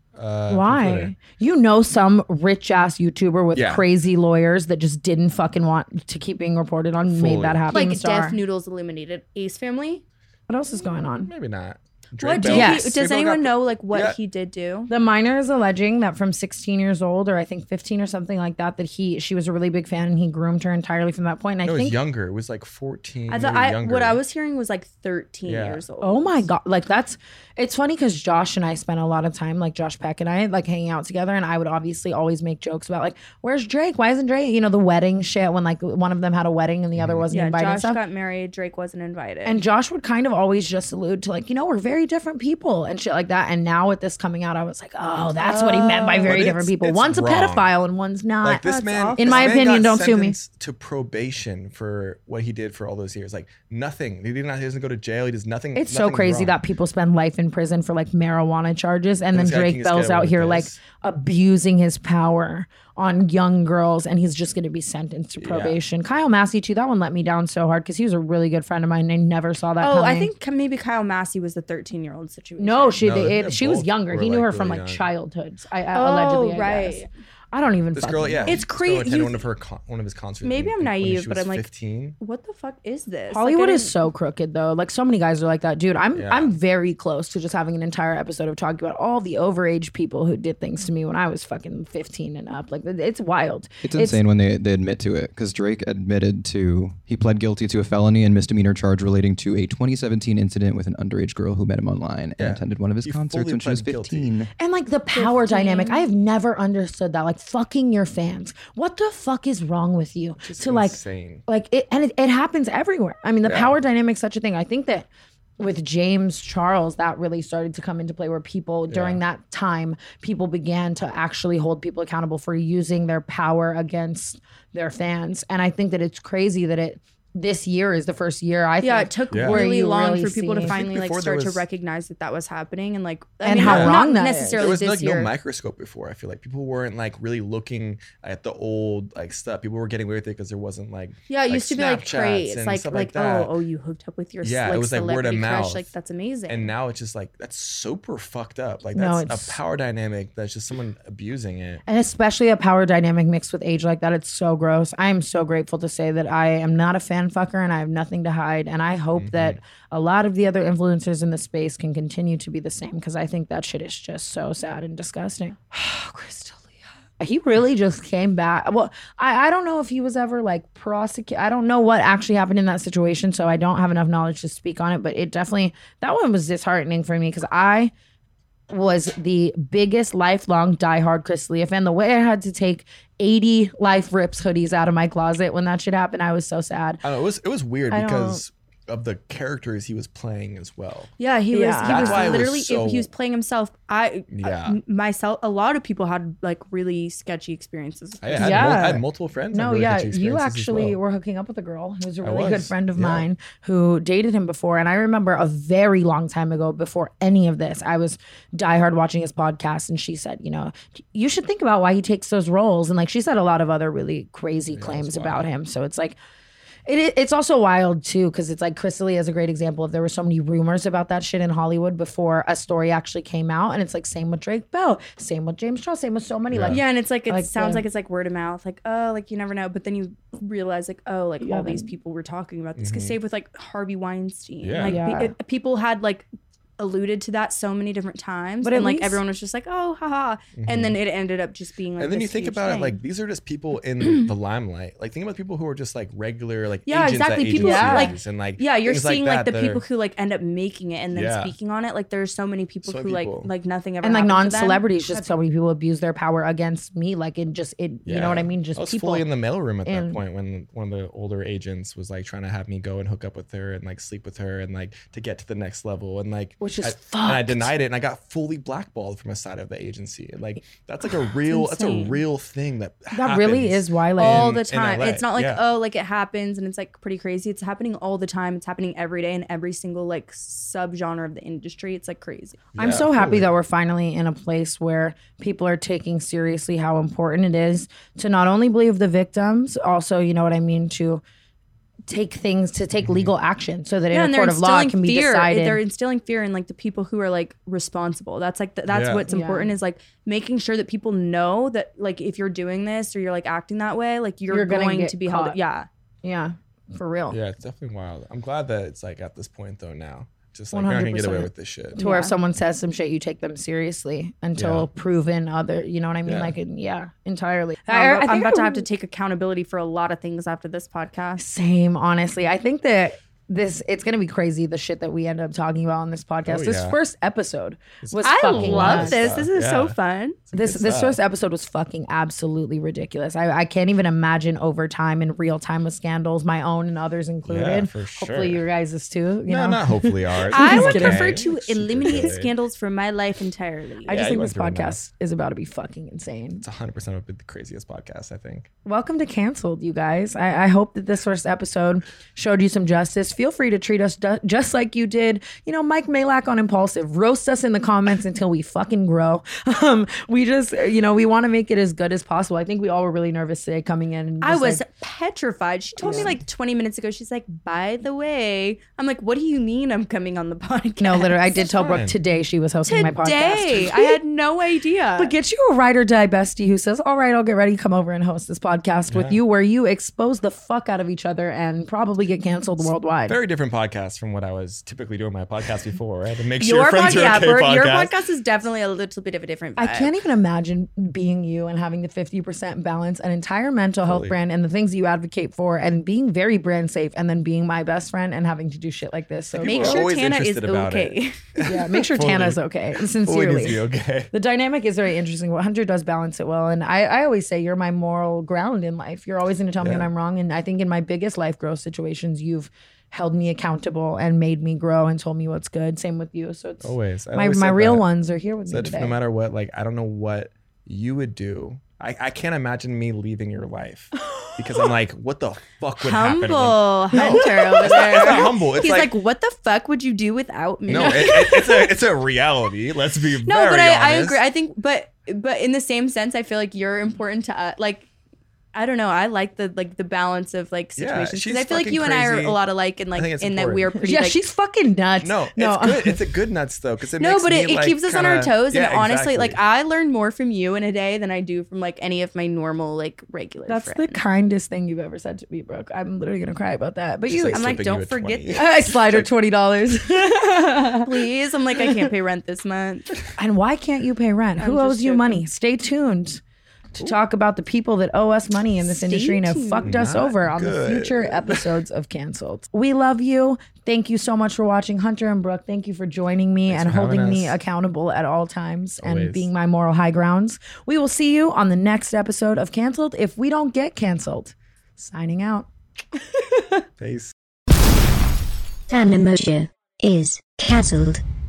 Uh, from Twitter. Why? You know some rich ass YouTuber with Yeah. crazy lawyers that just didn't fucking want to keep being reported on Fully. made that happen. Like in the Star. Death Noodles eliminated Ace Family. What else is going on? Maybe not. What Drake did Bell- he, Yes. does Drake Bell anyone got- know like what Yeah. he did do? The minor is alleging that from sixteen years old, or I think fifteen or something like that, that he she was a really big fan and he groomed her entirely from that point. And No, I it was think, younger. It was like fourteen. I thought maybe I younger. what I was hearing was like thirteen Yeah. years old. oh my god, like that's it's funny because Josh and I spent a lot of time, like Josh Peck and I, like hanging out together, and I would obviously always make jokes about like, where's Drake? Why isn't Drake? You know, the wedding shit when like one of them had a wedding and the other wasn't Yeah, invited. and Josh stuff. got married. Drake wasn't invited. And Josh would kind of always just allude to like, you know, we're very different people and shit like that. And now with this coming out, I was like, oh, that's what he meant by very But different it's- people. it's One's a wrong. pedophile and one's not. Like this That's man, awful. In this my man opinion, got don't sue me. sentenced to probation for what he did for all those years. Like nothing. He did not. He doesn't go to jail. He does nothing. It's so nothing crazy wrong. that people spend life in prison for like marijuana charges, and then this guy can Drake just Bell's get away out with here like this. abusing his power on young girls, and he's just going to be sentenced to probation. Kyle Massey too. That one let me down so hard because he was a really good friend of mine, and I never saw that. oh, coming. I think maybe Kyle Massey was the thirteen year old situation. no, she No, they- they she was both younger. were, He knew like, her from really like young. childhoods. I, I Oh, allegedly, I right. guess. I don't even. This fucking girl, yeah, It's this girl crazy- attended you- one of her con- one of his concerts. Maybe in- I'm when naive, she but was I'm like, fifteen. what the fuck is this? Hollywood like, I is didn't- so crooked though. Like so many guys are like that, dude. I'm Yeah. I'm very close to just having an entire episode of talking about all the overage people who did things to me when I was fucking fifteen and up. Like it's wild. It's insane when they, they admit to it because Drake admitted to he pled guilty to a felony and misdemeanor charge relating to a twenty seventeen incident with an underage girl who met him online and Yeah. attended one of his He concerts fully when she was pled guilty. fifteen. And like the power dynamic, I have never understood that. Like fucking your fans. What the fuck is wrong with you? To like, insane. like it, and it, it happens everywhere. I mean, the Yeah. power dynamic's such a thing. I think that with James Charles, that really started to come into play where people during that time, people began to actually hold people accountable for using their power against their fans. And I think that it's crazy that it this year is the first year I Yeah, think it took Yeah. where really you long really for people see- to finally like before there start to was- recognize that that was happening and like I And mean, how not, wrong not that is. necessarily There was this like year. no microscope before. I feel like people weren't like really looking at the old like stuff. People were getting away with it because there wasn't like Yeah, it like used to be like Snapchats praise, and like stuff like, that. oh oh you hooked up with your Yeah, it like, was, like, word of celebrity crush, mouth. like that's amazing. And now it's just like that's super fucked up. Like No, that's it's- a power dynamic that's just someone abusing it. And especially a power dynamic mixed with age like that. It's so gross. I am so grateful to say that I am not a fan fucker and I have nothing to hide. And I hope Mm-hmm. that a lot of the other influencers in the space can continue to be the same because I think that shit is just so sad and disgusting. Crystal Leah. He really just came back. Well, I, I don't know if he was ever like prosecuted. I don't know what actually happened in that situation. So I don't have enough knowledge to speak on it. But it definitely, that one was disheartening for me because I was the biggest lifelong diehard Chris Leah fan. The way I had to take eighty Life Rips hoodies out of my closet when that shit happened, I was so sad. I don't know, it was it was weird I because of the characters he was playing as well. Yeah, he was. Yeah. He That's was why it was literally. so- he was playing himself. I, Yeah. I- myself. A lot of people had like really sketchy experiences. I had, Yeah. mul- I had multiple friends. No, have really yeah, sketchy you experiences as actually well. were hooking up with a girl who was a I really good was, friend of yeah. mine who dated him before. And I remember a very long time ago, before any of this, I was diehard watching his podcast, and she said, you know, you should think about why he takes those roles. And like she said a lot of other really crazy claims about him. So it's like, It, it's also wild too because it's like Chris D'Elia is a great example of there were so many rumors about that shit in Hollywood before a story actually came out, and it's like same with Drake Bell, same with James Charles, same with so many like Yeah, and it's like it Like sounds the- like it's like word of mouth, like oh, like you never know. But then you realize like oh, like Yeah, all these then- people were talking about this. Cause same with like Harvey Weinstein. Yeah. Like Yeah. pe- it- people had like alluded to that so many different times, But and at like least- everyone was just like oh, haha, and then it ended up just being like. And then you this think huge about thing. it, like these are just people in the limelight. Like think about people who are just like regular, like Yeah, agents exactly. At People Yeah. agencies and like yeah, you're things seeing like, like, that the that people are- who like end up making it and then Yeah. speaking on it. Like there's so many people So who many like people. like nothing ever and like happened to them. non-celebrities, just so many people abuse their power against me. Like it just it, you know what I mean? Just I was people. fully in the mailroom at in- that point when one of the older agents was like trying to have me go and hook up with her and like sleep with her and like to get to the next level and like Which is I, and I fucked. denied it and I got fully blackballed from a side of the agency. And like that's like a real that's a insane. real thing that that really happens. is why like all in- the in time. L A. It's not like Yeah. oh, like it happens and it's like pretty crazy. It's happening all the time. It's happening every day in every single like subgenre of the industry. It's like crazy. I'm Yeah, so happy fully. that we're finally in a place where people are taking seriously how important it is to not only believe the victims, also, you know what I mean, to take things to take legal action so that Yeah, in and a they're court of law it instilling can be fear. decided. They're instilling fear in like the people who are like responsible. That's like the, that's Yeah. what's Yeah. important is like making sure that people know that like if you're doing this or you're like acting that way, like you're, You're gonna going get to be caught. held. Yeah. yeah, for real. Yeah, it's definitely wild. I'm glad that it's like at this point though now. Just like you're not gonna get away one hundred percent. with this shit. To where if Yeah. someone says some shit, you take them seriously until Yeah. proven other. You know what I mean? Yeah. Like, yeah, entirely. I'm, I- I I'm think about to I- have to take accountability for a lot of things after this podcast. Same, honestly. I think that this it's gonna be crazy the shit that we end up talking about on this podcast. Oh, this yeah. first episode was I fucking love nuts. this. This is so Yeah. fun. This Good this stuff. first episode was fucking absolutely ridiculous. I, I can't even imagine over time in real time with scandals, my own and others included. Yeah, for Hopefully sure. your guys' too. You no, know? not hopefully ours. I It's would okay. prefer to It's super eliminate good. scandals from my life entirely. I Yeah, just you think went this through enough. podcast is about to be fucking insane. It's one hundred percent the craziest podcast, I think. Welcome to Canceled, you guys. I, I hope that this first episode showed you some justice. Feel free to treat us du- just like you did. You know, Mike Malak on Impulsive. Roast us in the comments until we fucking grow. Um, we just, you know, we want to make it as good as possible. I think we all were really nervous today coming in. And I just, was like, petrified. She told me like twenty minutes ago, she's like, by the way, I'm like, what do you mean I'm coming on the podcast? no, literally, I did tell Brooke fine. today she was hosting my podcast. Today. I had no idea. But get you a ride or die bestie who says, all right, I'll get ready, come over and host this podcast with you where you expose the fuck out of each other and probably get canceled worldwide. Very different podcast from what I was typically doing my podcast before, right? To make sure your, your friends pod- are yeah, okay Bert, podcast. your podcast is definitely a little bit of a different vibe. I can't even imagine being you and having the fifty percent balance, an entire mental health Totally. brand and the things you advocate for and being very brand safe and then being my best friend and having to do shit like this. So People Make are sure always Tana is interested about it. okay. yeah, make sure Fully. Tana's okay. Fully Sincerely. needs to be okay. The dynamic is very interesting. What Hunter does balance it well. And I, I always say you're my moral ground in life. You're always going to tell me Yeah. when I'm wrong. And I think in my biggest life growth situations, you've held me accountable and made me grow and told me what's good. Same with you. So it's Always. I my, always my said real that. ones are here with me Said today. no matter what, like I don't know what you would do. I, I can't imagine me leaving your life because I'm like, what the fuck would happen? when- Humble Hunter over there. It's not humble. It's He's like, like, what the fuck would you do without me? no, it, it, it's a it's a reality. Let's be No, very but I, I honest. agree. I think, but but in the same sense, I feel like you're important to us. Like, I don't know. I like the like the balance of like Yeah, situations she's because I feel like fucking you and I are crazy. a lot alike, and I like think it's in that important. we're pretty. yeah, like, she's fucking nuts. No, no, it's good. It's a good nuts though, because it no, makes but it, me, it like, keeps us on our kinda- toes. Yeah, and honestly, exactly. like I learn more from you in a day than I do from like any of my normal like regular That's the friends. kindest thing you've ever said to me, Brooke. I'm literally gonna cry about that. But She's, you, like, I'm like, slipping don't you a forget twenty. I slide her twenty dollars. Please, I'm like, I can't pay rent this month. And why can't you pay rent? Who just owes you joking. money? Stay tuned to talk about the people that owe us money in this Stay industry and have tuned. fucked us Not over on the good. future episodes of Canceled. We love you. Thank you so much for watching. Hunter and Brooke, thank you for joining me Thanks and for having holding me us. accountable at all times and Always. being my moral high grounds. We will see you on the next episode of Canceled if we don't get canceled. Signing out. Peace. Tana Moshe is cancelled.